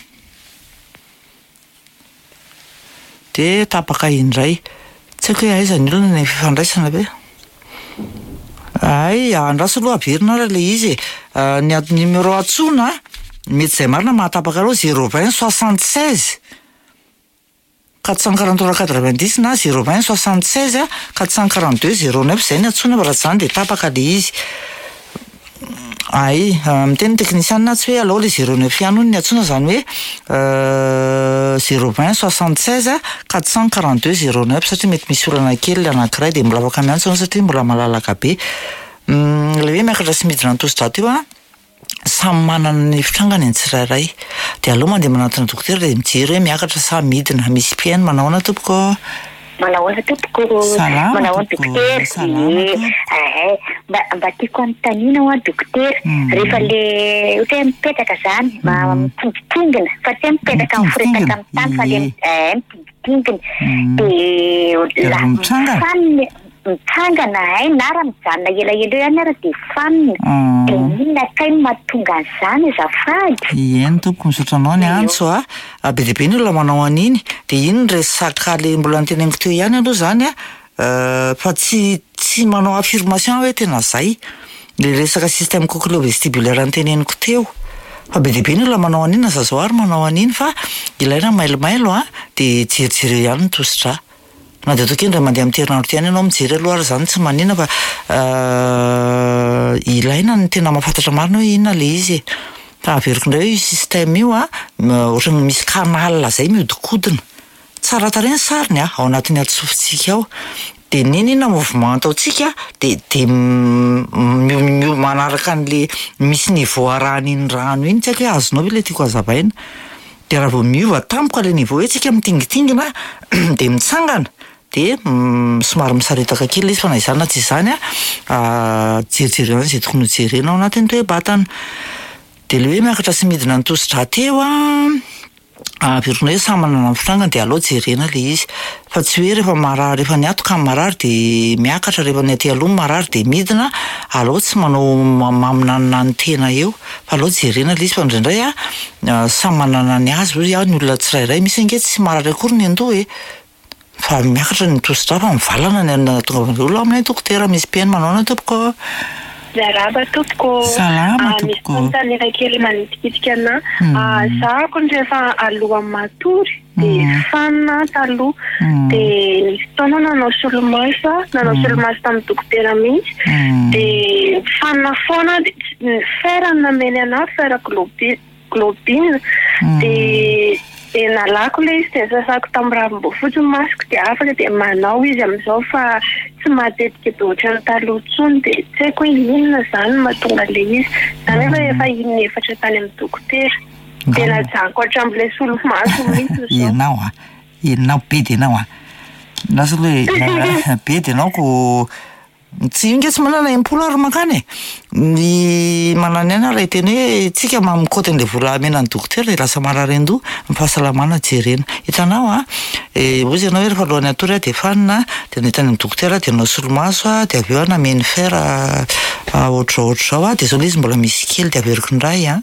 Dia tapaka indray. Tsy haiko hoe aiza ny olona ny fifandraisana be. Ay, andraso aloha averina raha le izy. Ny numéro antsona mety izay marina mahatapaka areo zéro vingt soixante seize quatre cent quarante-trois quatre-vingt-dix na zéro vingt soixante-seize quatre cent quarante-deux zéro neuf zay ny atsona raha zany de tapaka le izy. Ay, miteny teknisianina tsy hoe alao le zéro neuf ihany ny atsona zany hoe zéro vingt soixante-seize quatre cent quarante-deux zéro neuf satria mety misy olana kely anankiray de mbola afaka miantsona satria mbola malalaka be. Le hoe miakatra sy midina tosi-drà teo a samy manana ny fitrangany ny tsirairay de aloha mandeha manatona dokotera de mijery hoe miakatra sa midina misy piainy manahoana tompoko. Manahoana tompoko, manahoana dokotera. Eh, mba mba tiako anontaniana ho dokotera rehefa le ohatra hoe mipetraka zany mitingitongina fa tsy mipetraka miforetaka amin'ny tany fa le eh mitingitongina de fanny mitsangana ay na raha mijanona elaela eo ihany ara de fanny de inona kay mahatonga an'izany azafady. Eny tompoko misaotra anao ny antso a be dia be ny olona manao an'iny de iny resaka le mbola noteneniko teo ihany aloha zany a fa tsy tsy manao affirmation hoe tena zay le resaka système cochléo-vestibulaire noteneniko teo fa be dia be ny olona manao an'iny na zazo ary manao an'iny fa ilaina mailomailo a de jerijery ihany ny tosi-drà. Na de tokeny raha mandeha amin'ny terinandro ty ihany ianao mijery aloha ary zany tsy manina fa ilaina ny tena mahafantatra marina hoe inona le izy e. Fa averiko indray io système io a ohatrany misy canal zay miodikodina tsara tarehy ny sariny a ao anatin'ny atsofintsika ao de niny na mouvement ataontsika de de mio manaraka an'le misy niveau arahan'iny rano iny tsy haiko hoe azonao ve le tiako hazavaina de raha vao miova tampoka le niveau hoe tsika mitingitingina de mitsangana de somary misaritaka kely izy fa na izany na tsy izany a jerijery ihany zay tokony hojerenao anatin'ny toe-batana de le hoe miakatra sy midina ny tosi-drà teo a averina hoe samy manana ny fitrangany de alao jerena le izy fa tsy hoe rehefa marary rehefa niatoka ny marary de miakatra rehefa ny aty aloha marary de midina alao tsy manao maminanina ny tena eo fa alao jerena le izy fa indraindray a samy manana ny azy hoe ny olona tsirairay misy ange tsy marary akory ny andoha e fa miakatra ny tosi-drà fa mivalana ny tonga olona aminay dokotera misy piainy manaona tompoko. Zaraba tompoko. Salama tompoko. Misy tanteraka kely manitikitika ana. Zahako rehefa aloha matory de fanina taloha de nisy taona nanao solomaso nanao solomaso tamin'ny dokotera mihitsy de fanina foana fera nameny ana fera globine de de nalako le izy de sasako tamin'ny ravim-boafotsy masoko de afaka de manao izy amin'izao fa tsy matetika be ohatrany taloha intsony de tsy haiko hoe inona zany mahatonga le izy zany efa efa iny efatra tany amin'ny dokotera de najanoko hatramin'ilay solomaso mihitsy zao. Ianao a ianao be de ianao a lasa hoe be de ianao ko tsy inge tsy manana impolo ary makany ny manana ihany raha teny hoe tsika mamikoty an'le vola menan'ny dokotera de lasa marary an-doha ny fahasalamana jerena hitanao a ozy ianao hoe rehefa alohan'ny atory a de fanina de nitany amin'ny dokotera de nanao solomaso a de avy eo a nameny fera ohatraohatra zao a de zao le izy mbola misy kely de averiko indray a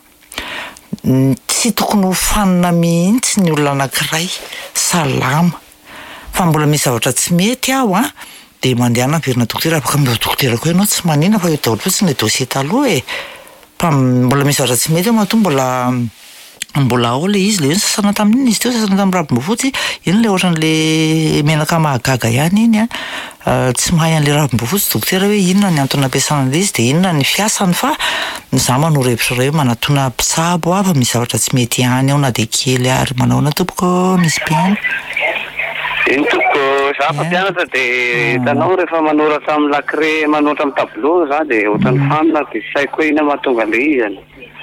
tsy tokony ho fanina mihitsy ny olona anankiray salama fa mbola misy zavatra tsy mety aho a de mandehana averina dokotera afaka mba dokotera koa ianao tsy manina fa eo daholo fotsiny le dossier taloha e fa mbola misy zavatra tsy mety mahatonga mbola mbola ao le izy le eny sasana tamin'iny izy teo sasana tamin'ny ravim-boafotsy iny le ohatran'le menaka mahagaga ihany iny a tsy mahay an'le ravim-boafotsy dokotera hoe inona ny antony ampiasana le izy de inona ny fiasany fa za manoro hevitra ray hoe manatona mpisabo a fa misy zavatra tsy mety ihany ao na de kely ary manahoana tompoko misy piany. Iny tompoko za fa mpianatra de hitanao rehefa manoratra amin'ny lacré manoratra amin'ny tableau za de ohatran'ny fanina de tsy haiko hoe ina mahatonga le izy.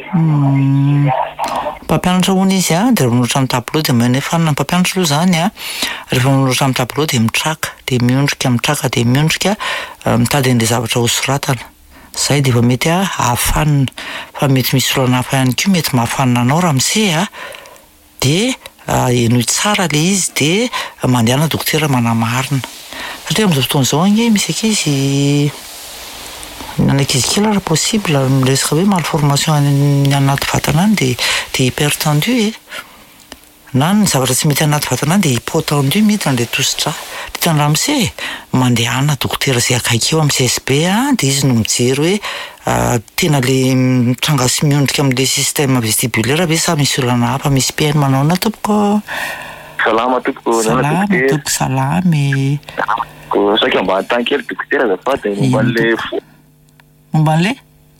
Mpampianatra hono izy a de manoratra amin'ny tableau de mene fanina ny mpampianatra aloha zany a rehefa manoratra amin'ny tableau de mitraka de miondrika mitraka de miondrika mitady an'le zavatra ho soratana zay de efa mety a hahafanina fa mety misy olana hafa ihany koa mety mahafanina anao raha mise a de enoy tsara le izy de mandehana dokotera manamarina satria amin'izao fotoana izao ange misy ankizy nanankizy kely raha possible miresaka hoe malformation ny anaty vatana any de de hypertendu e na ny zavatra tsy mety anaty vatana any de hypotendu midina le tosi-drà de tany raha mise mandehana dokotera zay akaiky eo amin'ny C S B a de izy no mijery hoe tena le mitranga sy miondrika amin'le système vestibulaire ve sa misy olana hafa misy piainy manaona tompoko. Salama tompoko. Salama tompoko salamy. Ko saika mba atankely dokotera azafady momba an'le fo. Momba an'le?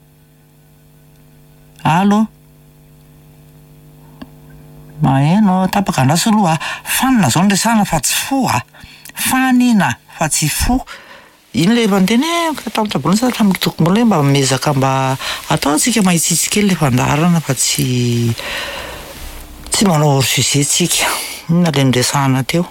Allo? Maheno tapaka andraso aloha fanina zao nresana fa tsy fo a. Fanina fa tsy fo. Iny le manteny tamotrabolina sa tamin'ny tokombola hoe mba mezaka mba atao antsika mahitsitsikely le fandarana fa tsy tsy manao hors-jeu ina le nresahana teo.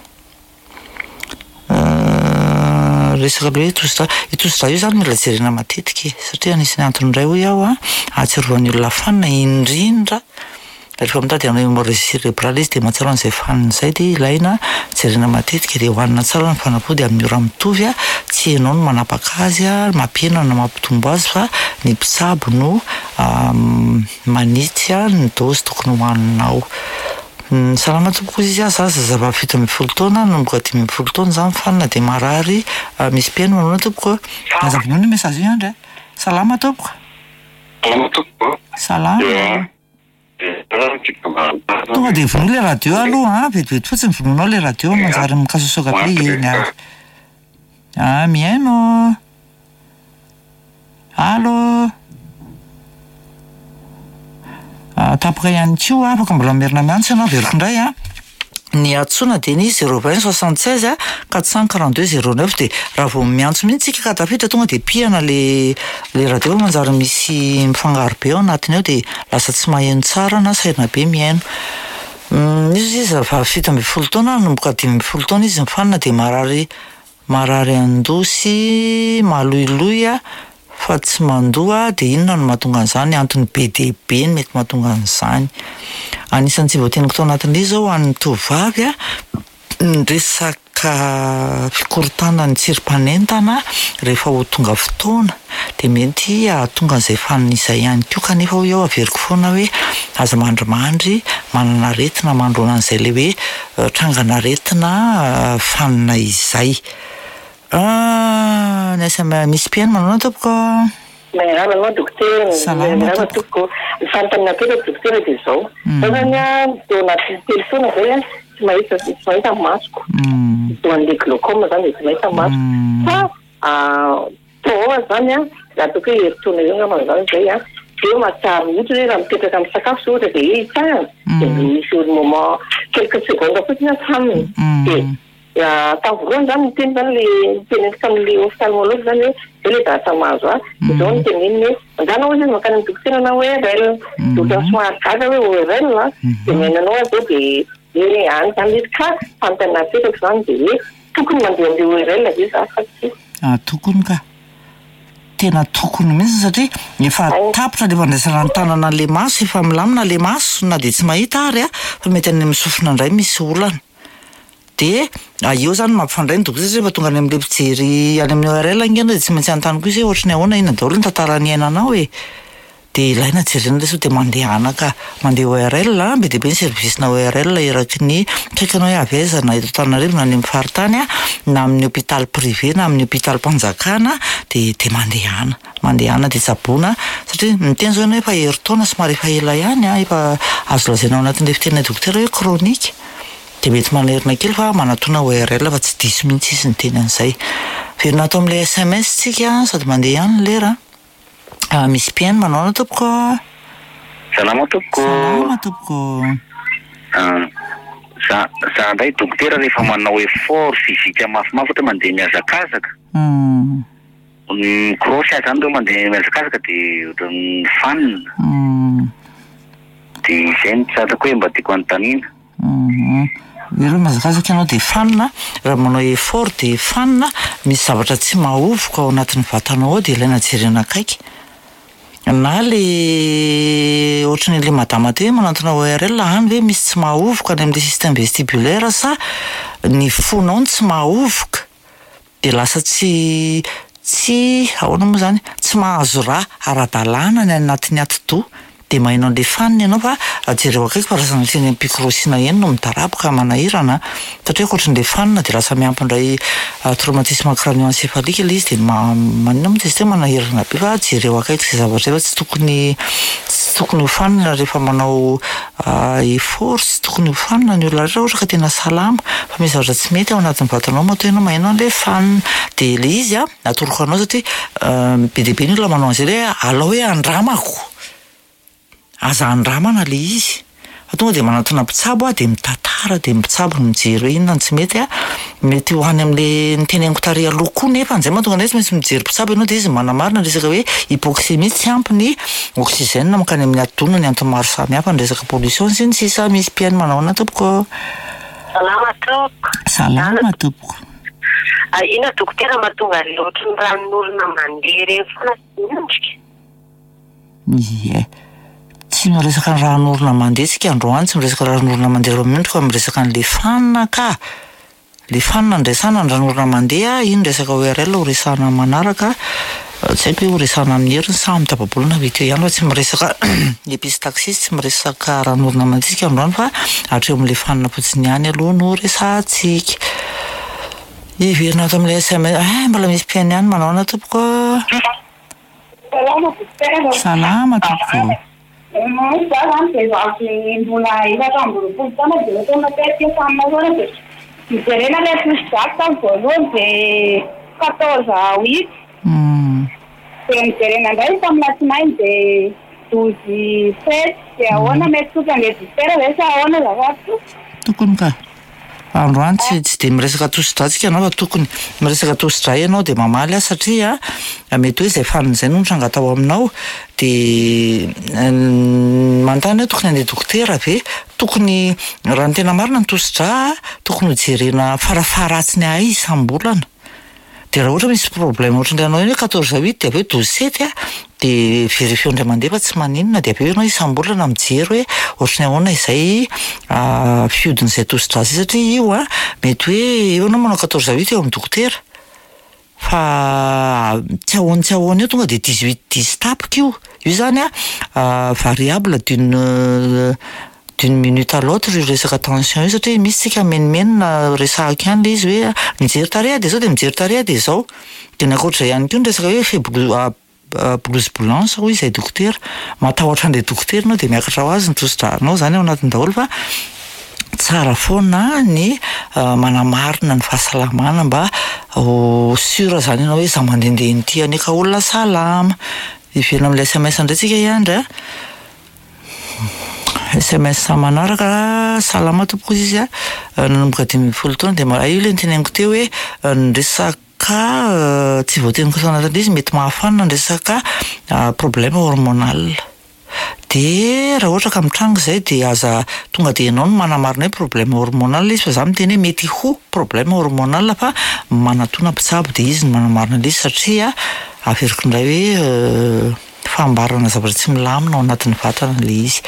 Resaka le hoe tositra itositra io zany mila jerena matetika satria anisany antony iray hoe aho a ahatsiarovany olona fanina indrindra rehefa mitady hanao hémorragie cérébrale izy de mahatsara an'izay fanina izay de ilaina jerena matetika de hohanina tsara ny fanafody amin'ny ora mitovy a tsy hainao no manapaka azy a mampienana na mampitombo azy fa ny mpitsabo no manitsy a ny dose tokony hohaninao. Salama tompoko izy a za zazava fito amby folo taona nomboka dimy amby folo taona za mifanina de marary misy piaino manona tompoko azavonao ny message io andra. Salama tompoko. Salama tompoko. Salama. Tonga de vono le radio aloha a vetivety fotsiny vononao le radio manjary mikasosoka be eny a. Ah miaino. Allo. Tapaka ihany koa afaka mbola merina miantso ianao veriko indray a. Ny atsona de ny zéro vingt soixante-seize a quatre cent quarante-deux zéro neuf de raha vao miantso mihitsy tsika ka tafiditra tonga de piana le le radio manjary misy mifangaro be ao anatiny ao de lasa tsy maheno tsara na sairina be miaino. Izy izy fa fito amby folo taona nomboka dimy amby folo taona izy mifanina de marary marary andosy maloiloy a fa tsy mandoa de inona no mahatonga an'izany antony be de be ny mety mahatonga an'izany. Anisan'ny tsy voateniko tao anatin'ilay zao an'ny tovavy a resaka fikorotana ny tsirim-panentana rehefa ho tonga fotoana de mety tonga an'izay fanina izay ihany koa kanefa ho eo averiko foana hoe aza mandrimandry manana aretina mandroana an'izay le hoe trangana aretina fanina izay. Ah, nasa misy piano manao tompoko. Mairana anao dokotera. Salama tompoko. Ny fanontaniana tena dokotera dia izao. Saotrany a dia anaty telefona izay a tsy mahita tsy mahita masoko. Dia an'ilay glaucome zany dia tsy mahita masoko. Fa taoa zany a raha toko hoe herintaona eo angamba zany izay a dia mahatsara mihitsy hoe raha mipetraka amin'ny sakafo ohatra dia itsahana dia misy olo moment quelques secondes fotsiny atsaminy. Ya tavoalohany zany miteny zany le teneniko tamin'le ophtalmologue zany hoe le data mahazo a izao ny teneniny hoe mandana ozy makany ny dokotera na O R L dokotera somary gaga hoe O R L a de menanao azao de e any zany izy ka fanontaniana petako zany de hoe tokony mandeha am'le O R L zay za fa tsy ah tokony ka tena tokony mihitsy satria efa tapitra le fandraisana ny tanana le maso efa milamina le maso na de tsy mahita ary a fa mety any amin'ny sofina indray misy olana. De eo zany mampifandray ny dokotera rehefa tonga any amin'le mpijery any amin'ny O R L angena de tsy maintsy anontany koa izy hoe ohatrany ahoana inona daholo ny tantarany iainanao e de ilaina jerena ilay sao de mandehana ka mandeha O R L a be de be ny servisina O R L eraky ny kaikanao hoe avy aiza na eto Antananarivo na any amin'ny faritany a na amin'ny hôpital privé na amin'ny hôpital mpanjakana de de mandehana mandehana de tsaboana satria miteny zao hoe efa herintaona somary efa ela ihany a efa azo lazaina ao anatin'ilay fitenina dokotera hoe chronique. De mety manerina kely fa manatona O R L fa tsy diso mihitsy izy ny teny an'izay. Verina atao amin'ilay S M S tsika sady mandeha ihany ny lera. Misy piano manao na tompoko. Salama tompoko. Salama tompoko. Za za ndray dokotera rehefa manao effort physique mafimafy ohatra mandeha mihazakazaka. Ny croche zany reo mandeha mihazakazaka de ohatra ny fanina. De izay ny tsatako hoe mba tiako anontaniana. Ireo mazakazaka ianao de fanina raha manao effort de fanina misy zavatra tsy mahovoka ao anatin'ny vatanao ao de ilaina jerena akaiky na le ohatran'ile madama teo hoe manantona O R L any hoe misy tsy mahovoka any amin'le système vestibulaire sa ny fonao ny tsy mahovoka de lasa tsy tsy ahoana moa zany tsy mahazo raha ara-dalàna ny anatin'ny ati-doha de mahaino an'le fanina ianao fa jereo akaiky fa raha sanatria ny pikrosina eny no midaraboka manahirana satria ohatran'le fanina de lasa miampindray traumatisme crânioencéphalique ilay izy de manina moa izy teo manahirana be fa jereo akaiky izay zavatra efa tsy tokony tsy tokony hofanina rehefa manao effort, tsy tokony hofanina ny olona rehetra ohatra ka tena salama, fa misy zavatra tsy mety ao anatin'ny vatanao matoa ianao maheno an'ilay fanina. Dia ilay izy a natoroka anao satria be dia be ny olona manao an'izay hoe alao hoe andramako, aza andramana ilay izy. Fa tonga dia manantona mpitsabo a dia mitantara dia mpitsabo no mijery hoe inona no tsy mety a, mety ho any amin'ilay niteneniko tary aloha koa nefa an'izay mahatonga anay tsy maintsy mijery mpitsabo ianao dia izy manamarina resaka hoe hypoxémie tsy ampy ny oxygène mankany amin'ny ati-doha ny antony maro samihafa ny resaka pollution sy ny sisa. Misy mpiaino manao ana tompoko. Salama tompoko. Salama tompoko. Ina dokotera mahatonga loatra ny ranon'olona mandeha ireny foana sy miondrika? Ie. Tsy miresaka ny ranon'olona mandeha tsika androany, tsy miresaka ranon'olona mandeha reo miondrika, fa miresaka an'ilay fanina ka. Le fanina ndraisana ny ranon'olona mandeha, iny resaka O R L ho resana manaraka, tsy haiko hoe ho resana amin'ny herin'ny samy tapabolona vita eo ihany fa tsy miresaka epistaxis, tsy miresaka ranon'olona mandeha tsika androany fa hatreo amin'ilay fanina fotsiny ihany aloha no resantsika. Iverina ato amin'ilay S M S, eh mbola misy mpiaino ihany manao ana tompoko. Salama dokotera. Salama tompoko. Za zany dia zavy mbola efatra amby roapolo taona dia ohatry matetika faminazoana dia mijerena ilay pousse-drate tamin'ny voalohany dia quatorze huit. Dia mijerena indray tamin'ny latsinainy dia douze sept. Dia ahoana mety tokony ilay dokotera ve sa ahoana zavatra? Tokony ka. Androany tsy tsy dia miresaka tosi-dra tsika ianao fa tokony miresaka tosi-dra ianao dia mamaly a satria mety hoe izay fanina izay no nitranga tao aminao dia manontany hoe tokony andeha dokotera ve, tokony raha ny tena marina ny tosi-dra tokony hojerena farafaratsiny ahy isam-bolana. Dia raha ohatra misy problème ohatran'ilay anao hoe quatorze huit dia avy eo douze sept a dia vérifie indray mandeha fa tsy maninona dia avy eo ianao isam-bolana mijery hoe ohatrany ahoana izay fiodin'izay tosi-dra izay satria io a mety hoe eo anao manao quatorze huit eo amin'ny dokotera fa tsy ahoany tsy ahoany io tonga dia dix-huit dix tapika io. Io zany a variable d'une d'une minute à l'autre io resaka tension io satria misy tsika menimenina resahako ihany le izy hoe mijery tareha dia zao dia mijery tareha dia zao. Dia nakoatra ihany koa ny resaka hoe fait blouse blanche hoy izay dokotera, matahotra an'ilay dokotera ianao dia miakatra ho azy ny tosi-dranao zany ao anatin'ny daholo fa tsara foana ny manamarina ny fahasalamana mba ho sura zany ianao hoe za mandehandeha n'ity aneka olona salama. Iverina amin'ilay S M S indray tsika ihany a. S M S manaraka salama tompoko izy a nanomboka dimy ambin'ny folo taona dia io ilay niteneniko teo hoe ny resaka tsy voateniko tao anatin'ilay izy mety mahafanina ny resaka problème hormonal. Dia raha ohatra ka mitranga izay dia aza tonga dia ianao no manamarina hoe problème hormonal izy fa za miteny hoe mety ho problème hormonal fa manatona mpitsabo dia izy no manamarina ilay izy satria averiko indray hoe fambarana zavatra tsy milamina ao anatin'ny vatana ilay izy.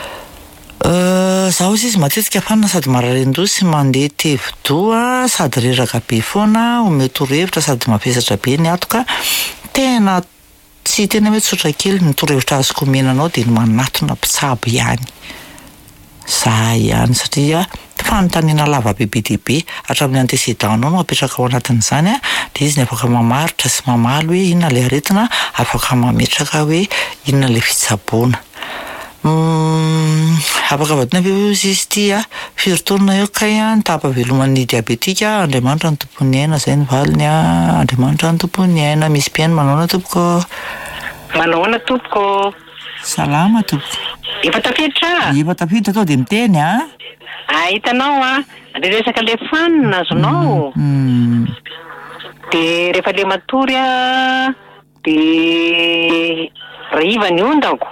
Zaho izy matetika fanina sady mararendo sy mandeha tevi-doha sady reraka be foana, omeo torohevitra sady mavesatra be ny ato ka tena tsy tena hoe tsotra kely ny torohevitra azoko menanao dia ny manatona mpitsabo ihany. Za ihany satria fanontaniana lava be be dia be hatramin'ny antécédent-nao no apetraka ao anatin'izany a dia izy ny afaka mamaritra sy mamaly hoe inona ilay aretina afaka mametraka hoe inona ilay fitsaboana. Afaka vadina be izy izy ity a firy taona eo kay a ny tapaveloman'ny diabetika, Andriamanitra ny tompony aina izay ny valiny a, Andriamanitra ny tompony aina. Misy mpiaino manaona tompoko? Manaona tompoko? Salama tompoko. Efa tafiditra? Efa tafiditra tao dia miteny a. Ah hitanao a le resaka le fanina azonao dia rehefa le matory a dia riva ny ondako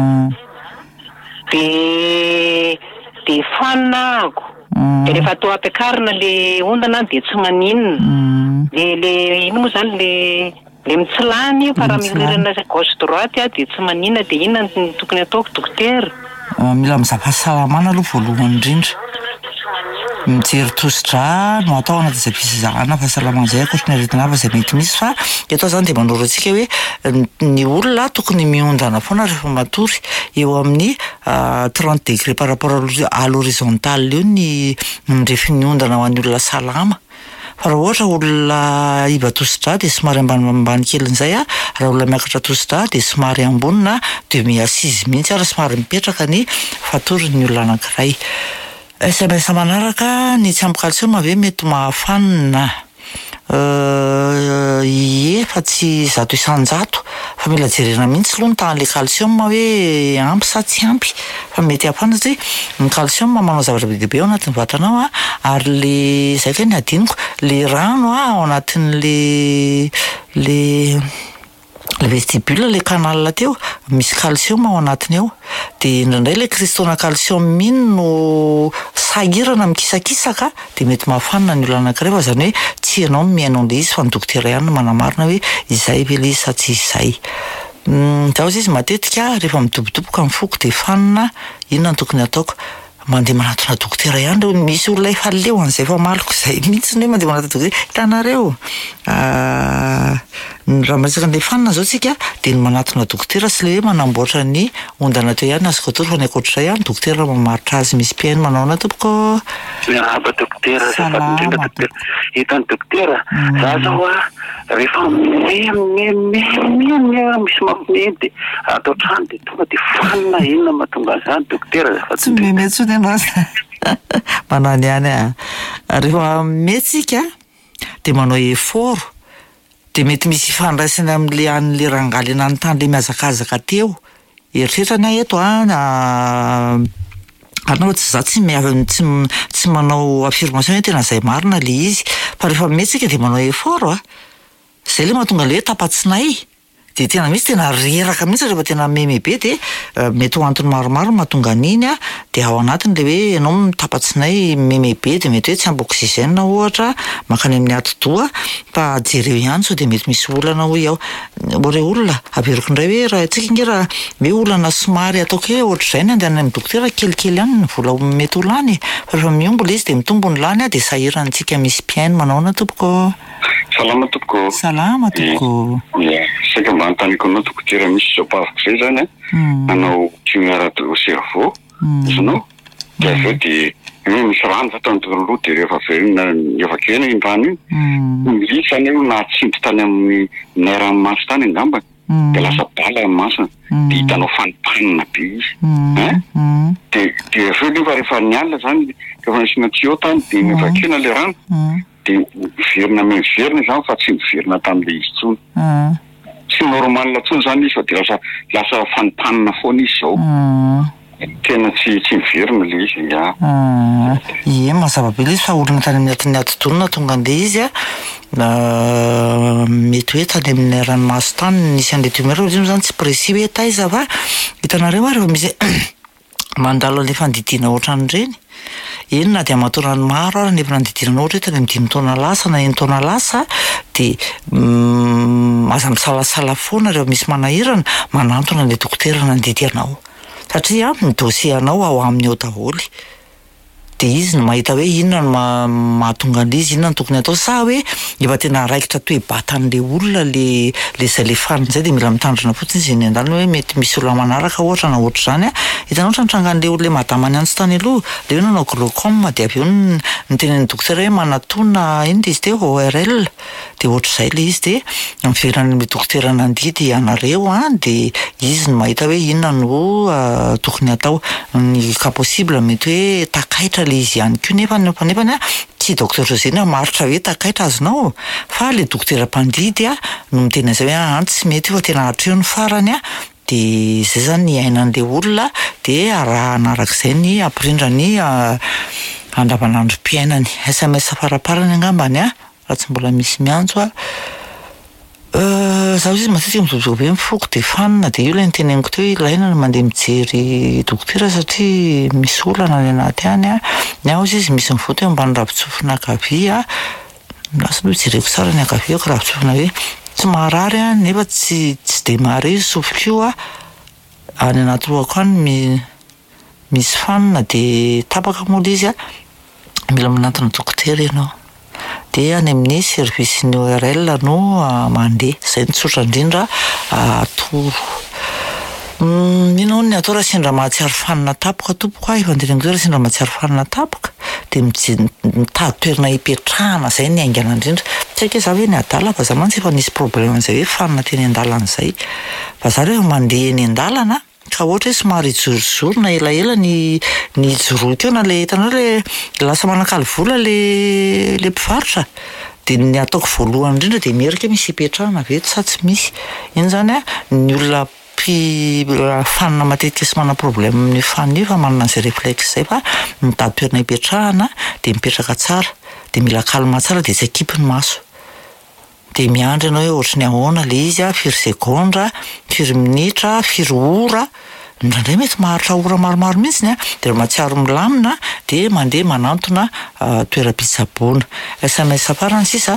dia dia fanina ako dia rehefa atao ampiakarina le ondana dia tsy maninona le le ino moa zany le le mitsilany fa raha mirirana gauche droite a dia tsy maninona dia inona ny tokony ataoko dokotera? Mila mizaka fahasalamana aloha voalohany indrindra, mijery tosi-dra no atao anaty izay fisizahana fahasalamana izay ankoatra ny aretina hafa izay mety misy fa eto zany dia manoro antsika hoe ny olona tokony miondana foana rehefa matory eo amin'ny trente degré par rapport à l'horizontale io ny refy ny ondana ho an'ny olona salama fa raha ohatra olona iva tosidra dia somary ambanimbany kelin'izay a, raha olona miakatra tosidra dia somary ambonina deux mille six mihitsy ara somary mipetraka ny fatoriny olona anankiray. S M S manaraka ny tsy ampy calcium ave mety mahafanina ie fa tsy zato isan-jato fa mila jerena mihitsy aloha ny tahan'le calcium hoe ampy sa tsy ampy fa mety hampana satria ny calcium manao zavatra be dia be ao anatin'ny vatanao a, ary le zay ka ny adiniko le rano a ao anatin'le le le vestibule le canal teo misy calcium ao anatiny ao dia indraindray le cristona calcium iny no sahirana mikisakisaka dia mety mahafanina ny olona anankiray fa zany hoe tsy ianao no miainao le izy fa ny dokotera ihany no manamarina hoe izay ve le izy sa tsy izay. Zaho izy matetika rehefa midobodoboka ny foko dia fanina, inona no tokony ataoko? Mandeha manatona dokotera ihany reo, misy olona efa leo an'izay fa maloko izay mihitsy ny hoe mandeha manatona dokotera, hitanareo raha masaka an'ilay fanina zao tsika dia ny manatona dokotera sy le hoe manamboatra ny ondana teo ihany azoko atao fa ny ankoatr'izay ihany dokotera mamaritra azy misy piainy manao na tompoko. Miarahaba dokotera, salama hitany dokotera, za zao a rehefa meme misy mampime dia atao trano dia tonga dia fanina inona mahatonga an'izany dokotera. Tsy meme tsony ianao manany ihany a, rehefa metsika dia manao effort dia mety misy ifandraisana amin'le an'le rangaly an'antany le miazakazaka teo eritreretrany eto a anao tsy za tsy tsy tsy manao affirmation hoe tena izay marina le izy fa rehefa metsika dia manao effort a, izay le mahatonga le hoe tapatsinay dia tena misy tena reraka mihitsy rehefa tena meme be dia mety ho antony maromaro mahatonga an'iny a, dia ao anatiny le hoe ianao tapatsinay meme be dia mety hoe tsy ampy oxygène ohatra makany amin'ny ati-doha fa jereo ihany sao dia mety misy olana hoy ao ore olona averiko indray hoe raha tsika inge raha hoe olana somary ataoko hoe ohatr'izay ny andehana amin'ny dokotera kelikely ihany ny vola mety ho lany fa rehefa miombo le izy dia mitombo ny lany a dia sahirantsika misy piainy manao na tompoko. Salama tompoko. Salama tompoko. Saika mba antaniko anao dokotera misy zao paviko zay zany a, anao tumeur au cerveau izanao dia aveo dia hoe misy rano vatany loha dia rehefa verina efa kena iny rano iny militsy zany eo na tsindry tany amin'ny nerf amin'ny maso tany angambany dia lasa bala amin'ny masona dia hitanao fanipanina be izy dia dia aveo nefa rehefa ny alina zany rehefa nisina tuyau tany dia nefa kena le rano dia verina miverina zany fa tsy miverina tamin'le izy tsony, tsy normal tsony zany izy fa dia lasa lasa fanipanina foana izy zao, tena tsy tsy miverina le izy ya. Ie mazava be le izy fa olona tany amin'ny atin'ny ati-donona tonga an'le izy a, mety hoe tany amin'ny ranomaso tany nisy an'le tumeur izy zany tsy précis hoe taiza fa hitanareo a rehefa misy mandalo an'le fandidiana ohatran'ireny eny na dia amatorany maro ary nefa nandidinana ohatra hoe tany amin'ny dimy taona lasa na enina taona lasa dia aza misalasala foana rehefa misy manahirana manantona an'ilay dokotera nandidy anao satria ny dossier anao ao aminy ao daholo dia izy no mahita hoe inona no mahatonga an'izy, inona no tokony atao sa hoe efa tena raikitra toe-batan'le olona le le izay le fariny izay dia mila mitandrina fotsiny izy eny an-dalana hoe mety misy olona manaraka ohatra na ohatra izany a, hitanao ohatra nitrangan'le olona madama ny antso tany aloha le hoe nanao glaucome dia avy eo ny tenen'ny dokotera hoe manatona iny dia izy teo O R L dia ohatr'izay le izy dia miveran'ny dokotera nandidy anareo a dia izy no mahita hoe inona no tokony atao, ny cas possible mety hoe takaitra le izy ihany koa nefa nefany a tsy dokotera zay maritra hoe takaitra azonao fa le dokotera mpandidy a no miteny izay hoe a tsy mety fa tena hatreo ny farany a, dia izay zany ny ainan'le olona dia arahana arak'izay ny ampirindra ny andavanandrom-piainany. S M S faraparany angambany a raha tsy mbola misy miantso a. Zaho izy matetika mizobozobo be mifoko dia fanina dia io ilay niteneniko teo ilaina no mandeha mijery dokotera satria misy olana any anaty any a, ny aho izy misy mivoto eo ambany ravitsofina ankavia lasa aloha jereko tsara ny ankaviako ravitsofina hoe tsy marary a nefa tsy tsy dia mahare izy sofiko a any anaty lohako any misy fanina dia tapaka moa izy a, mila manantona dokotera ianao dia any amin'ny service ny O R L no mandeha izay ny tsotra indrindra atoro. Inona ny atao raha sendra mahatsiaro fanina tapoka tompoko a, efa niteneniko teo raha sendra mahatsiaro fanina tapoka dia mitady toerana hipetrahana izay ny aingana indrindra. Tsy haiko hoe za hoe ny adala fa za mantsy efa nisy problème izay hoe fanina teny an-dalana izay. Fa za rehefa mandeha eny an-dalana ka ohatra hoe somary hijorojoro na elaela ny ny joroky eo na le hitanao le lasa manakalo vola le le mpivarotra. Dia ny ataoko voalohany indrindra dia mierika misy hipetrahana ve sa tsy misy. Iny izany a ny olona mpifanina matetika sy mana problème amin'ny fanina io fa manana an'izay réflexe izay fa mitady toerana hipetrahana dia mipetraka tsara dia mila calme tsara dia tsy akipy ny maso. Dia miandry ianao hoe ohatry ny ahoana le izy a, firy segondra, firy minitra, firy ora. Indraindray mety maharitra ora maromaro mihitsy a, dia mahatsiaro milamina dia mandeha manantona toeram-pitsaboana. S M S farany sisa.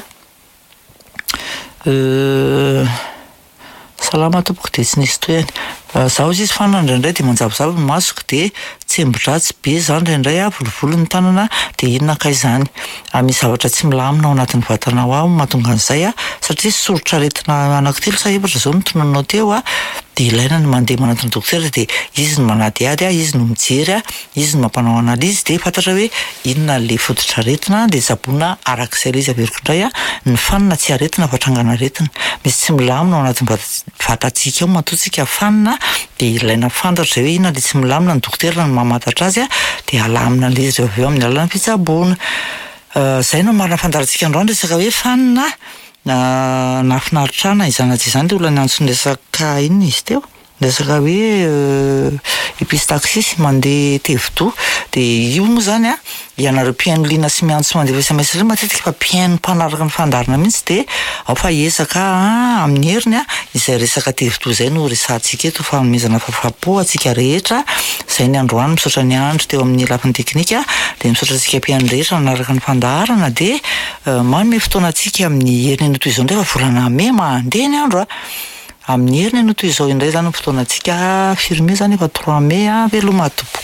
Salama tompoko dia tsy nisy toy any. Zaho izy fanina indraindray dia manjavozavo ny masoko dia tsembodratsy be izany indraindray a, volovolo ny tanana dia inona ka izany. Misy zavatra tsy milamina ao anatin'ny vatanao ao mahatonga an'izay a, satria sorotr-aretina anankitelo sa efatra izao no tonononao teo a, dia ilaina ny mandeha manantona dokotera dia izy no manadiady a, izy no mijery a, izy no mampanao analizy dia fantatra hoe inona le fototra-aretina dia tsaboina arak'izay le izy averiko indray a, ny fanina tsy aretina fa trangana aretina. Misy tsy milamina ao anatin'ny vatantsika ao matoantsika fanina dia ilaina fantatra hoe inona le tsy milamina, ny dokotera no mamantatra azy a, dia alamina le izy avy eo amin'ny alalan'ny fitsaboana. Izay no marina fandarantsika androany resaka hoe fanina nafinaritrana izany aty izany dia olona ny antso ny resaka inona izy teo, resaka hoe epistaxis mandeha tevidoa. Dia io moa izany a, ianareo mpiaino liana sy miantso mandeha S M S ireny matetika fa mpiaino mpanaraka ny fandarina mihitsy dia ao fa hiezaka amin'ny heriny a izay resaka tevidoa izay no resahantsika eto, fanomezana fahafapo antsika rehetra. Izay ny androany misaotra ny andro teo amin'ny lafin'ny teknika dia misaotra antsika mpiaino rehetra manaraka ny fandaharana dia manome fotoana antsika amin'ny herin'ny toy izao indray fa volana May mandeha ny andro a. Amin'ny herin'ny toy izao indray izany ny fotoana antsika firme izany efa trois May a, veloma tompoko.